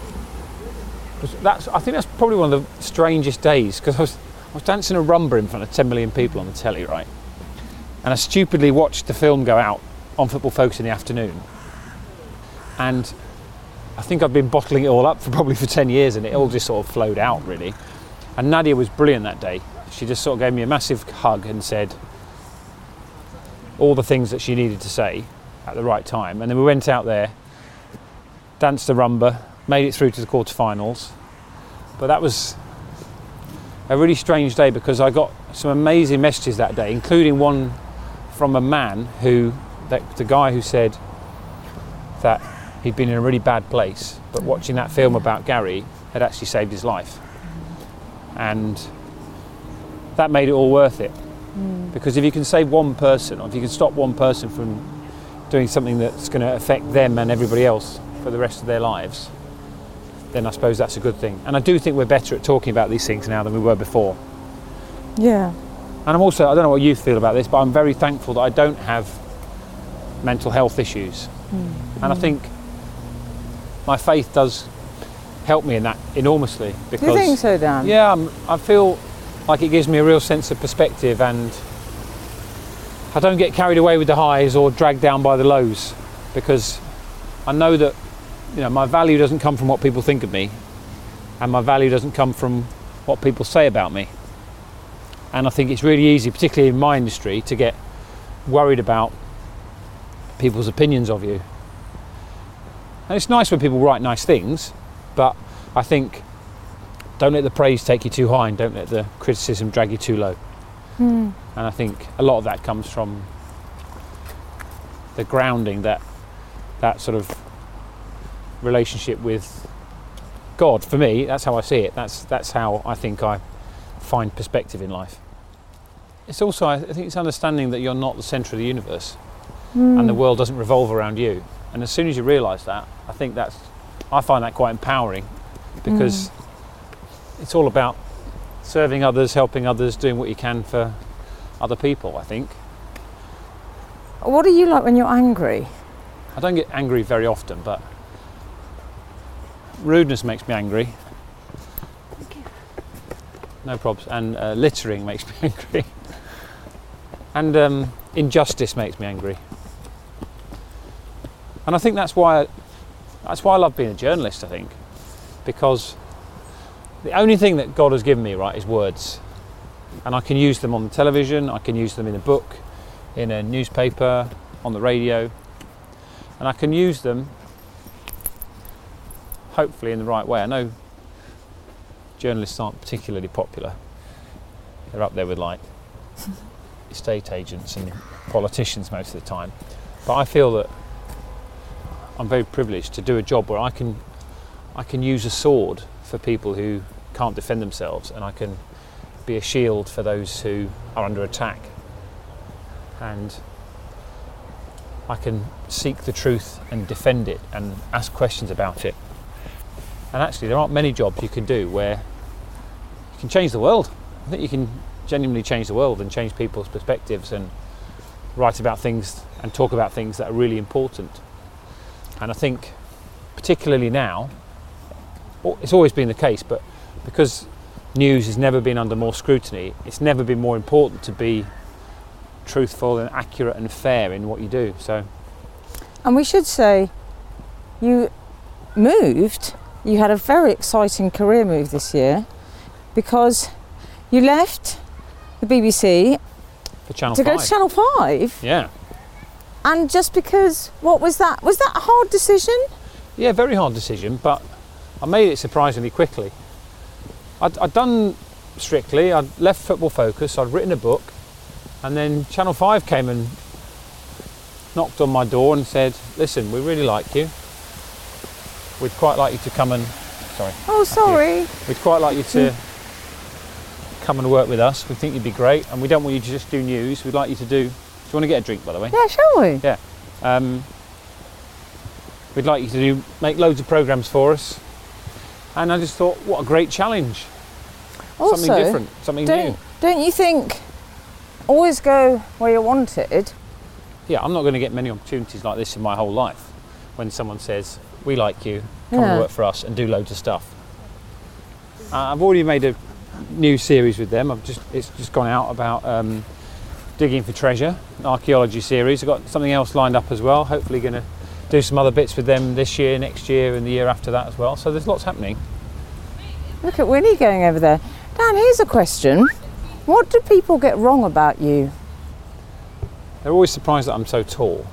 [SPEAKER 2] I think that's probably one of the strangest days, because I was dancing a rumba in front of 10 million people on the telly, right? And I stupidly watched the film go out on Football Focus in the afternoon, and I think I'd been bottling it all up for 10 years, and it all just sort of flowed out really. And Nadia was brilliant that day. She just sort of gave me a massive hug and said all the things that she needed to say at the right time. And then we went out there, danced the rumba, made it through to the quarterfinals. But that was a really strange day, because I got some amazing messages that day, including one from a man the guy who said that he'd been in a really bad place, but watching that film about Gary had actually saved his life. And that made it all worth it. Because if you can save one person, or if you can stop one person from doing something that's going to affect them and everybody else for the rest of their lives, then I suppose that's a good thing. And I do think we're better at talking about these things now than we were before.
[SPEAKER 4] Yeah.
[SPEAKER 2] And I'm also, I don't know what you feel about this, but I'm very thankful that I don't have mental health issues. And I think my faith does help me in that enormously. Because,
[SPEAKER 4] do you think so, Dan?
[SPEAKER 2] Yeah, I feel like it gives me a real sense of perspective, and I don't get carried away with the highs or dragged down by the lows, because I know that my value doesn't come from what people think of me, and my value doesn't come from what people say about me. And I think it's really easy, particularly in my industry, to get worried about people's opinions of you. And it's nice when people write nice things, but I think don't let the praise take you too high, and don't let the criticism drag you too low. And I think a lot of that comes from the grounding, that sort of relationship with God. For me, that's how I see it. That's how I think I find perspective in life. It's also, I think it's understanding that you're not the centre of the universe, and the world doesn't revolve around you. And as soon as you realise that, I find that quite empowering, because it's all about serving others, helping others, doing what you can for other people, I think.
[SPEAKER 4] What are you like when you're angry?
[SPEAKER 2] I don't get angry very often, but rudeness makes me angry. no probs. And littering makes me angry. And injustice makes me angry. And I think that's why I love being a journalist, I think. Because the only thing that God has given me, right, is words. And I can use them on the television, I can use them in a book, in a newspaper, on the radio. And I can use them, hopefully, in the right way. I know journalists aren't particularly popular. They're up there with, like, estate agents and politicians most of the time. But I feel that I'm very privileged to do a job where I can use a sword for people who can't defend themselves, and I can be a shield for those who are under attack, and I can seek the truth and defend it and ask questions about it. And actually there aren't many jobs you can do where you can change the world. I think you can genuinely change the world and change people's perspectives and write about things and talk about things that are really important. And I think particularly now, it's always been the case, but because news has never been under more scrutiny, it's never been more important to be truthful and accurate and fair in what you do. So,
[SPEAKER 4] and we should say you had a very exciting career move this year, because you left the BBC
[SPEAKER 2] for Channel 5.
[SPEAKER 4] Go to Channel 5.
[SPEAKER 2] Yeah.
[SPEAKER 4] And just because, what was that? Was that a hard decision?
[SPEAKER 2] Yeah, very hard decision, but I made it surprisingly quickly. I'd done Strictly, I'd left Football Focus, I'd written a book, and then Channel 5 came and knocked on my door and said, listen, we really like you. We'd quite like you to come and... Sorry.
[SPEAKER 4] Oh, sorry.
[SPEAKER 2] We'd quite like you to come and work with us. We think you'd be great, and we don't want you to just do news. We'd like you to do... Do you want to get a drink, by the way?
[SPEAKER 4] Yeah, shall we?
[SPEAKER 2] Yeah. We'd like you to make loads of programmes for us. And I just thought, what a great challenge.
[SPEAKER 4] Also,
[SPEAKER 2] something different, something new.
[SPEAKER 4] Don't you think always go where you're wanted?
[SPEAKER 2] Yeah, I'm not going to get many opportunities like this in my whole life. When someone says, we like you, come and work for us and do loads of stuff. I've already made a new series with them. It's just gone out about digging for treasure, an archaeology series. I've got something else lined up as well. Hopefully going to do some other bits with them this year, next year and the year after that as well. So there's lots happening.
[SPEAKER 4] Look at Winnie going over there. Dan, here's a question. What do people get wrong about you?
[SPEAKER 2] They're always surprised that I'm so tall.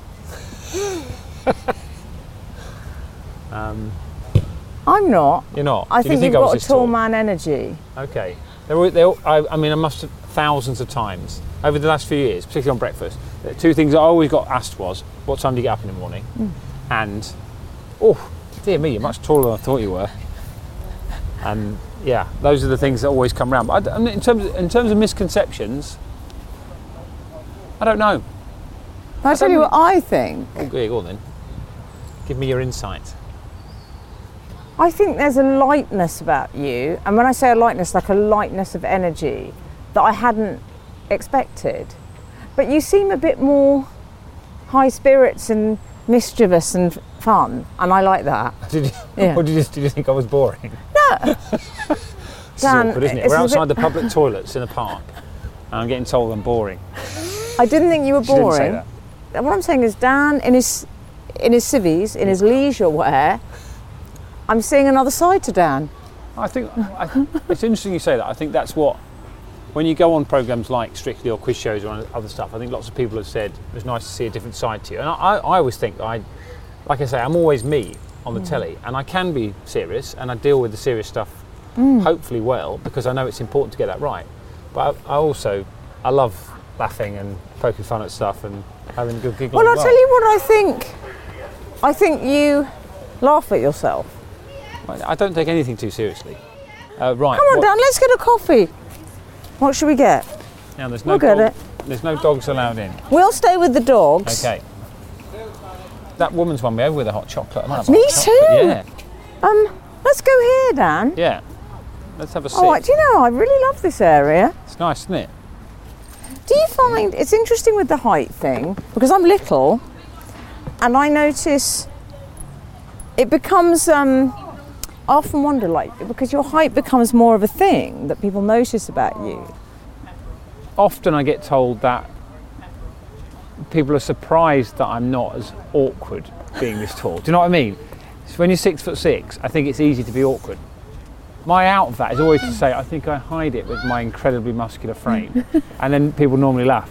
[SPEAKER 4] I'm not.
[SPEAKER 2] You're not?
[SPEAKER 4] I think you've got a tall man energy.
[SPEAKER 2] Okay. I mean, I must have thousands of times over the last few years, particularly on breakfast, the two things I always got asked was, what time do you get up in the morning? And, oh, dear me, you're much taller than I thought you were. And yeah, those are the things that always come around. But in terms of misconceptions, I don't know.
[SPEAKER 4] I'll tell you what I think.
[SPEAKER 2] Oh, go on then. Give me your insight.
[SPEAKER 4] I think there's a lightness about you, and when I say a lightness, like a lightness of energy that I hadn't expected. But you seem a bit more high spirits and mischievous and fun, and I like that.
[SPEAKER 2] Did you?
[SPEAKER 4] Yeah.
[SPEAKER 2] Or did you think I was boring?
[SPEAKER 4] No.
[SPEAKER 2] This is awkward, isn't it? We're outside the public toilets in a park, and I'm getting told I'm boring.
[SPEAKER 4] I didn't think you were
[SPEAKER 2] She didn't
[SPEAKER 4] boring.
[SPEAKER 2] say that.
[SPEAKER 4] What I'm saying is, Dan, in his civvies, in his leisure wear, I'm seeing another side to Dan.
[SPEAKER 2] I think it's interesting you say that. I think that's what, when you go on programmes like Strictly or quiz shows or other stuff, I think lots of people have said it was nice to see a different side to you. And I always think, like I say, I'm always me on the telly, and I can be serious, and I deal with the serious stuff hopefully well, because I know it's important to get that right. But I love laughing and poking fun at stuff and having a good giggle.
[SPEAKER 4] Well, I'll tell you what I think. I think you laugh at yourself.
[SPEAKER 2] I don't take anything too seriously. Right.
[SPEAKER 4] Come on, Dan, let's get a coffee. What should we get?
[SPEAKER 2] Now, there's
[SPEAKER 4] We'll get it.
[SPEAKER 2] There's no dogs allowed in.
[SPEAKER 4] We'll stay with the dogs.
[SPEAKER 2] Okay. That woman's won me over with a hot chocolate. I might have
[SPEAKER 4] Me
[SPEAKER 2] hot chocolate.
[SPEAKER 4] too.
[SPEAKER 2] Yeah.
[SPEAKER 4] Let's go here, Dan.
[SPEAKER 2] Yeah. Let's have a sip.
[SPEAKER 4] Oh, do you know, I really love this area.
[SPEAKER 2] It's nice, isn't it?
[SPEAKER 4] Do you find it's interesting with the height thing? Because I'm little, and I notice it becomes, I I often wonder, like, because your height becomes more of a thing that people notice about you.
[SPEAKER 2] Often I get told that people are surprised that I'm not as awkward being this tall. Do you know what I mean? So when you're 6'6", I think it's easy to be awkward. My out of that is always to say, I think I hide it with my incredibly muscular frame. And then people normally laugh.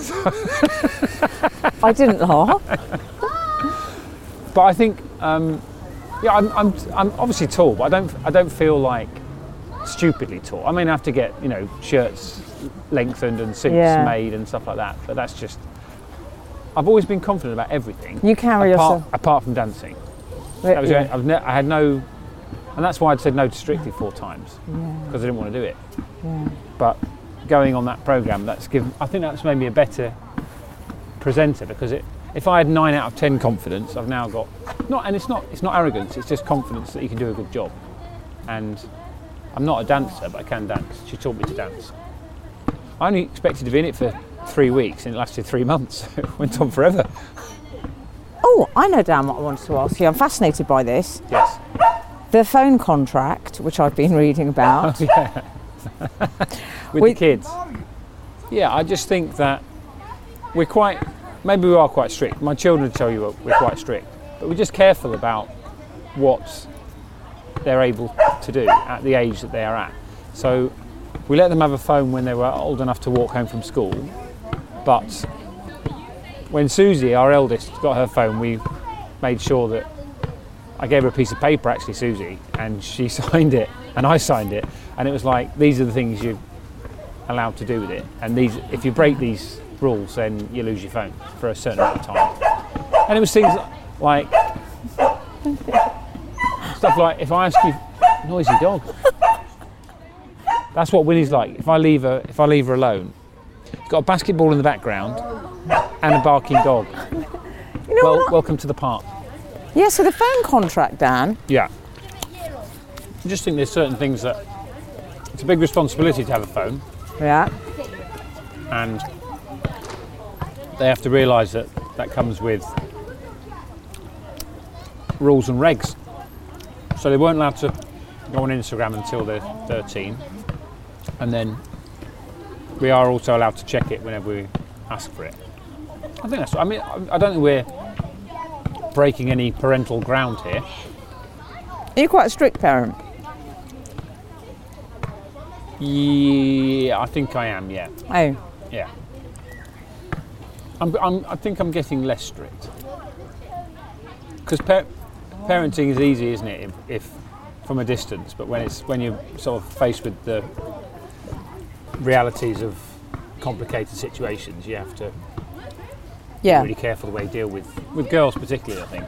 [SPEAKER 4] I didn't laugh.
[SPEAKER 2] But I think, I'm obviously tall, but I don't feel like stupidly tall. I mean, I have to get, shirts lengthened and suits made and stuff like that. But that's just, I've always been confident about everything.
[SPEAKER 4] You carry yourself.
[SPEAKER 2] Apart from dancing. That was I had no, and that's why I'd said no to Strictly 4 times, because I didn't want to do it.
[SPEAKER 4] Yeah.
[SPEAKER 2] But going on that programme, I think that's made me a better presenter, because if I had 9 out of 10 confidence, I've now got, it's not arrogance, it's just confidence that you can do a good job. And I'm not a dancer, but I can dance. She taught me to dance. I only expected to be in it for 3 weeks, and it lasted 3 months. It went on forever.
[SPEAKER 4] Oh, I know, Dan, what I wanted to ask you. I'm fascinated by this.
[SPEAKER 2] Yes.
[SPEAKER 4] The phone contract, which I've been reading about.
[SPEAKER 2] Oh, yeah. With the kids. Yeah, I just think that maybe we are quite strict. My children tell you we're quite strict, but we're just careful about what they're able to do at the age that they are at. So we let them have a phone when they were old enough to walk home from school, but when Susie, our eldest, got her phone, we made sure that I gave her a piece of paper, actually, Susie, and she signed it, and I signed it, and it was like, these are the things you're allowed to do with it, and if you break these rules, then you lose your phone for a certain amount of time. And it was things like, stuff like, if I ask you, noisy dog. That's what Winnie's like. If I leave her alone, she's got a basketball in the background and a barking dog. Welcome to the park.
[SPEAKER 4] Yeah, so the phone contract, Dan.
[SPEAKER 2] Yeah. I just think there's certain things that it's a big responsibility to have a phone.
[SPEAKER 4] Yeah.
[SPEAKER 2] And they have to realise that comes with rules and regs. So they weren't allowed to go on Instagram until they're 13. And then we are also allowed to check it whenever we ask for it. I think I don't think we're breaking any parental ground here.
[SPEAKER 4] Are you quite a strict parent?
[SPEAKER 2] Yeah, I think I am, yeah.
[SPEAKER 4] Oh.
[SPEAKER 2] Yeah. I think I'm getting less strict. Because parenting is easy, isn't it, if from a distance, but when you're sort of faced with the realities of complicated situations, you have to be really careful the way you deal with girls particularly, I think.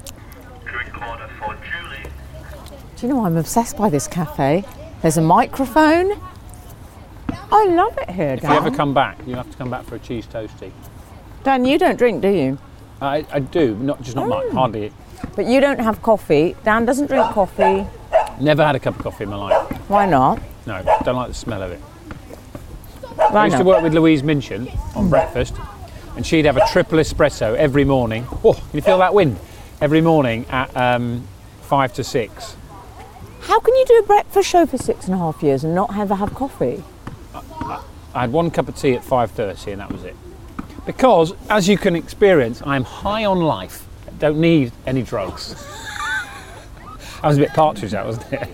[SPEAKER 4] Do you know, I'm obsessed by this cafe. There's a microphone. I love it here, Dan.
[SPEAKER 2] If you ever come back, you have to come back for a cheese toastie.
[SPEAKER 4] Dan, you don't drink, do you?
[SPEAKER 2] I do, not much, hardly.
[SPEAKER 4] But you don't have coffee. Dan doesn't drink coffee.
[SPEAKER 2] Never had a cup of coffee in my life.
[SPEAKER 4] Why not?
[SPEAKER 2] No, don't like the smell of it.
[SPEAKER 4] Why
[SPEAKER 2] I used to work with Louise Minchin on breakfast, and she'd have a triple espresso every morning. Oh, can you feel that wind? Every morning at 5 to 6.
[SPEAKER 4] How can you do a breakfast show for 6.5 years and not ever have coffee?
[SPEAKER 2] I had one cup of tea at 5:30 and that was it. Because, as you can experience, I'm high on life. I don't need any drugs. I was a bit Partridge, that wasn't it?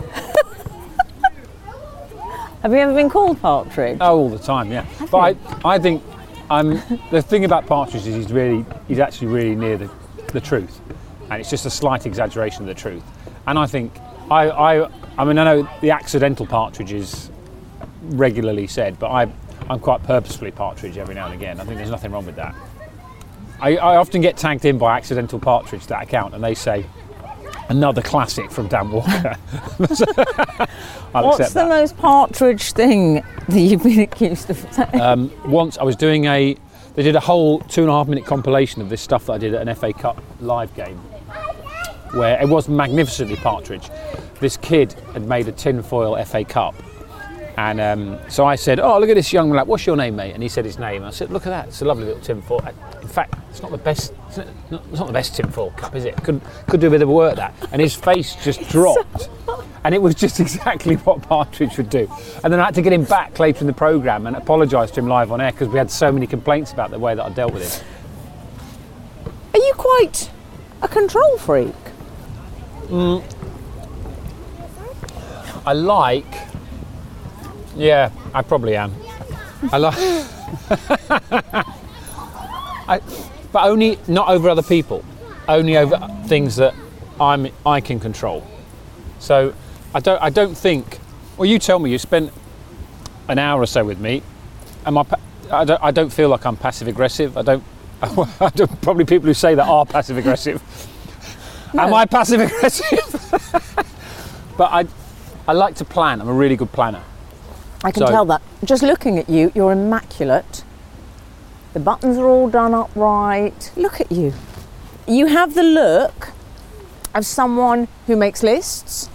[SPEAKER 4] Have you ever been called Partridge?
[SPEAKER 2] Oh, all the time, yeah. But I think the thing about Partridge is he's actually really near the truth, and it's just a slight exaggeration of the truth. And I think I know the accidental Partridge is regularly said, but I'm quite purposefully Partridge every now and again. I think there's nothing wrong with that. I often get tagged in by accidental Partridge, that account, and they say, another classic from Dan Walker.
[SPEAKER 4] What's the most Partridge thing that you've been accused of saying?
[SPEAKER 2] Once I was doing they did a whole 2.5 minute compilation of this stuff that I did at an FA Cup live game, where it was magnificently Partridge. This kid had made a tinfoil FA Cup. And so I said, oh, look at this young lad, what's your name, mate? And he said his name. I said, look at that, it's a lovely little tinfoil. In fact, it's not the best tinfoil cup, is it? Could do a bit of work, that. And his face just dropped. And it was just exactly what Partridge would do. And then I had to get him back later in the programme and apologise to him live on air because we had so many complaints about the way that I dealt with him.
[SPEAKER 4] Are you quite a control freak?
[SPEAKER 2] Yeah, I probably am. But only not over other people, only over things that I can control. So I don't think. Well, you tell me. You spent an hour or so with me, and I don't feel like I'm passive aggressive. I don't. Probably people who say that are passive aggressive. No. Am I passive aggressive? But I like to plan. I'm a really good planner.
[SPEAKER 4] I can tell that. Just looking at you, you're immaculate. The buttons are all done up right. Look at you. You have the look of someone who makes lists.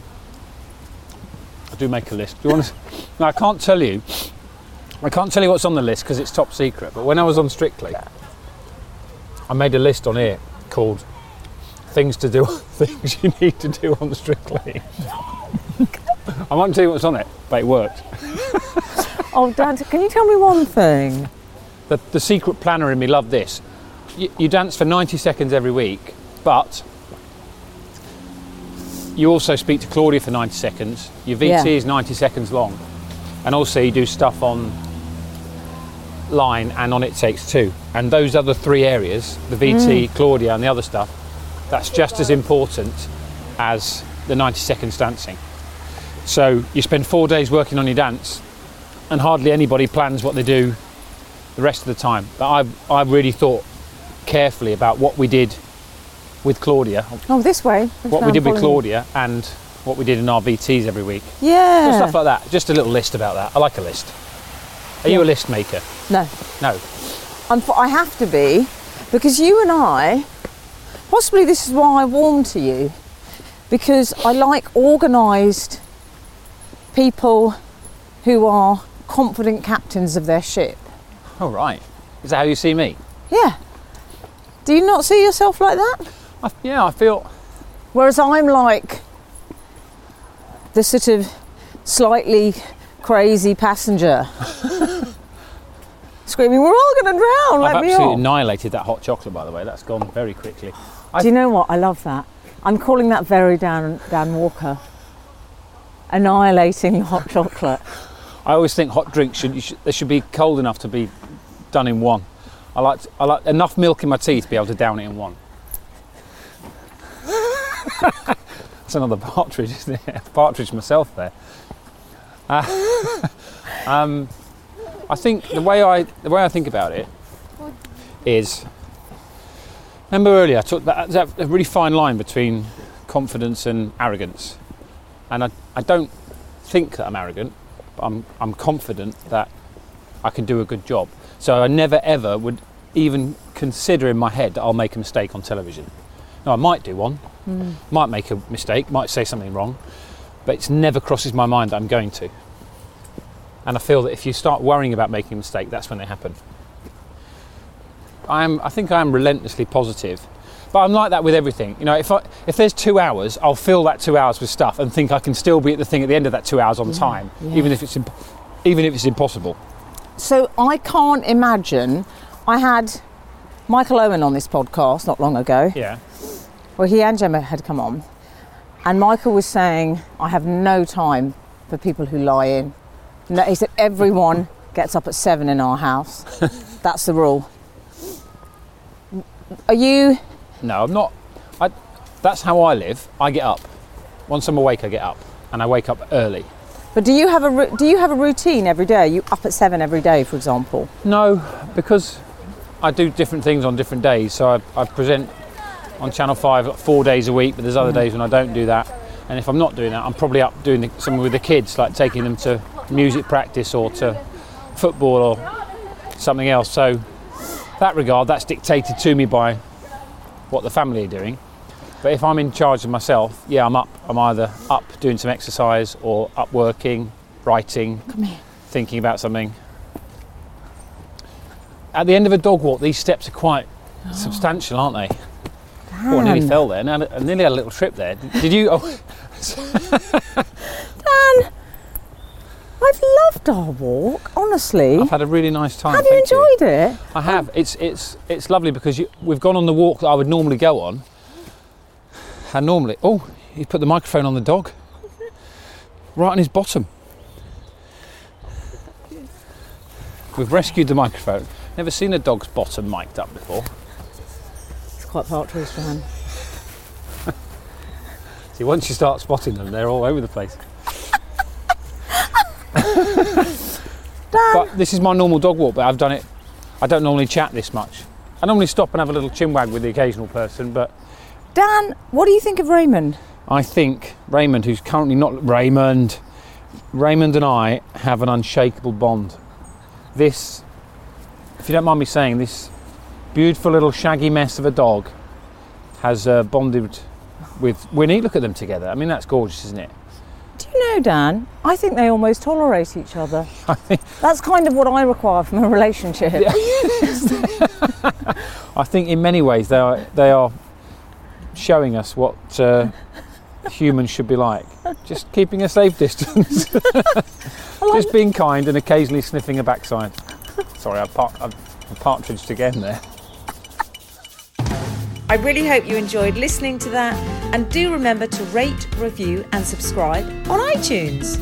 [SPEAKER 2] I do make a list. Do you want to? No, I can't tell you what's on the list because it's top secret. But when I was on Strictly, I made a list on here called things to do, things you need to do on Strictly. I won't tell you what's on it, but it worked.
[SPEAKER 4] Oh, Dad, can you tell me one thing?
[SPEAKER 2] The secret planner in me loved this. You dance for 90 seconds every week, but you also speak to Claudia for 90 seconds. Your VT is 90 seconds long. And also you do stuff on line and on It Takes Two. And those other three areas, the VT, Claudia and the other stuff, that's just as important as the 90 seconds dancing. So you spend 4 days working on your dance and hardly anybody plans what they do the rest of the time. But I really thought carefully about what we did with Claudia.
[SPEAKER 4] Oh, this way.
[SPEAKER 2] What we did with Claudia and what we did in our VTs every week.
[SPEAKER 4] Yeah.
[SPEAKER 2] Just stuff like that. Just a little list about that. I like a list. Are you a list maker?
[SPEAKER 4] No.
[SPEAKER 2] No.
[SPEAKER 4] I have to be, because you and I, possibly this is why I warm to you, because I like organised people who are confident captains of their ship.
[SPEAKER 2] Oh, right. Is that how you see me?
[SPEAKER 4] Yeah. Do you not see yourself like that?
[SPEAKER 2] I feel...
[SPEAKER 4] Whereas I'm like the sort of slightly crazy passenger. Screaming, we're all going to drown, let me
[SPEAKER 2] I've absolutely
[SPEAKER 4] off.
[SPEAKER 2] annihilated that hot chocolate, by the way. That's gone very quickly.
[SPEAKER 4] Do you know what? I love that. I'm calling that very Dan Walker. Annihilating hot chocolate.
[SPEAKER 2] I always think hot drinks they should be cold enough to be done in one. I like enough milk in my tea to be able to down it in one. That's another partridge, isn't it? Partridge myself there. I think the way I think about it is, remember earlier I took that a really fine line between confidence and arrogance, and I don't think that I'm arrogant, but I'm confident that I can do a good job. So I never ever would even consider in my head that I'll make a mistake on television. No, I might do one, might make a mistake, might say something wrong, but it never crosses my mind that I'm going to. And I feel that if you start worrying about making a mistake, that's when they happen. I think I am relentlessly positive, but I'm like that with everything. You know, if there's 2 hours, I'll fill that 2 hours with stuff and think I can still be at the thing at the end of that 2 hours on time, even if it's impossible.
[SPEAKER 4] So I can't imagine. I had Michael Owen on this podcast not long ago.
[SPEAKER 2] Yeah.
[SPEAKER 4] Well, he and Gemma had come on, and Michael was saying, I have no time for people who lie in. No, he said, everyone gets up at 7 in our house. That's the rule. Are you?
[SPEAKER 2] No, I'm not. That's how I live. I get up. Once I'm awake, I get up, and I wake up early.
[SPEAKER 4] But do you have a routine every day? Are you up at 7 every day, for example?
[SPEAKER 2] No, because I do different things on different days. So I present on Channel 5 4 days a week, but there's other days when I don't do that. And if I'm not doing that, I'm probably up doing something with the kids, like taking them to music practice or to football or something else. So that regard, that's dictated to me by what the family are doing. But if I'm in charge of myself, yeah, I'm up. I'm either up doing some exercise or up working, writing, thinking about something. At the end of a dog walk, these steps are quite substantial, aren't they? Oh, I nearly fell there. I nearly had a little trip there. Did you? Oh, minutes.
[SPEAKER 4] Dan, I've loved our walk, honestly.
[SPEAKER 2] I've had a really nice time.
[SPEAKER 4] Have you enjoyed it?
[SPEAKER 2] I have. It's lovely because we've gone on the walk that I would normally go on. And normally, oh, you put the microphone on the dog. Right on his bottom. We've rescued the microphone. Never seen a dog's bottom mic'd up before.
[SPEAKER 4] It's quite partridge, Dan.
[SPEAKER 2] See, once you start spotting them, they're all over the place. But this is my normal dog walk, but I've done it. I don't normally chat this much. I normally stop and have a little chinwag with the occasional person, but...
[SPEAKER 4] Dan, what do you think of Raymond?
[SPEAKER 2] I think Raymond, who's currently not... Raymond and I have an unshakable bond. This, if you don't mind me saying, this beautiful little shaggy mess of a dog has bonded with Winnie. Look at them together. I mean, that's gorgeous, isn't it?
[SPEAKER 4] Do you know, Dan, I think they almost tolerate each other. That's kind of what I require from a relationship.
[SPEAKER 2] I think in many ways they are showing us what humans should be like. Just keeping a safe distance. Just being kind and occasionally sniffing a backside. Sorry, I partridged again there.
[SPEAKER 3] I really hope you enjoyed listening to that, and do remember to rate, review and subscribe on iTunes.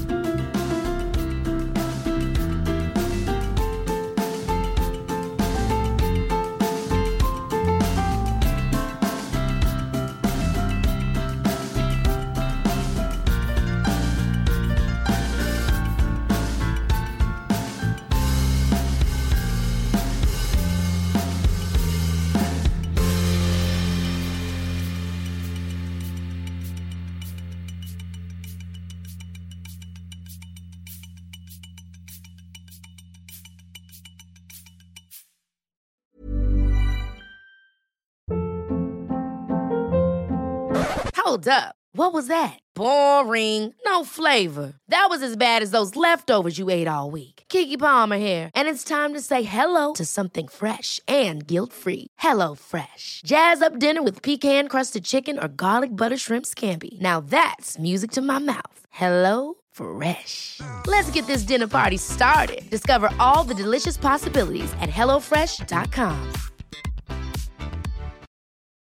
[SPEAKER 1] Hold up. What was that? Boring. No flavor. That was as bad as those leftovers you ate all week. Keke Palmer here, and it's time to say hello to something fresh and guilt-free. Hello Fresh. Jazz up dinner with pecan-crusted chicken or garlic butter shrimp scampi. Now that's music to my mouth. Hello Fresh. Let's get this dinner party started. Discover all the delicious possibilities at HelloFresh.com.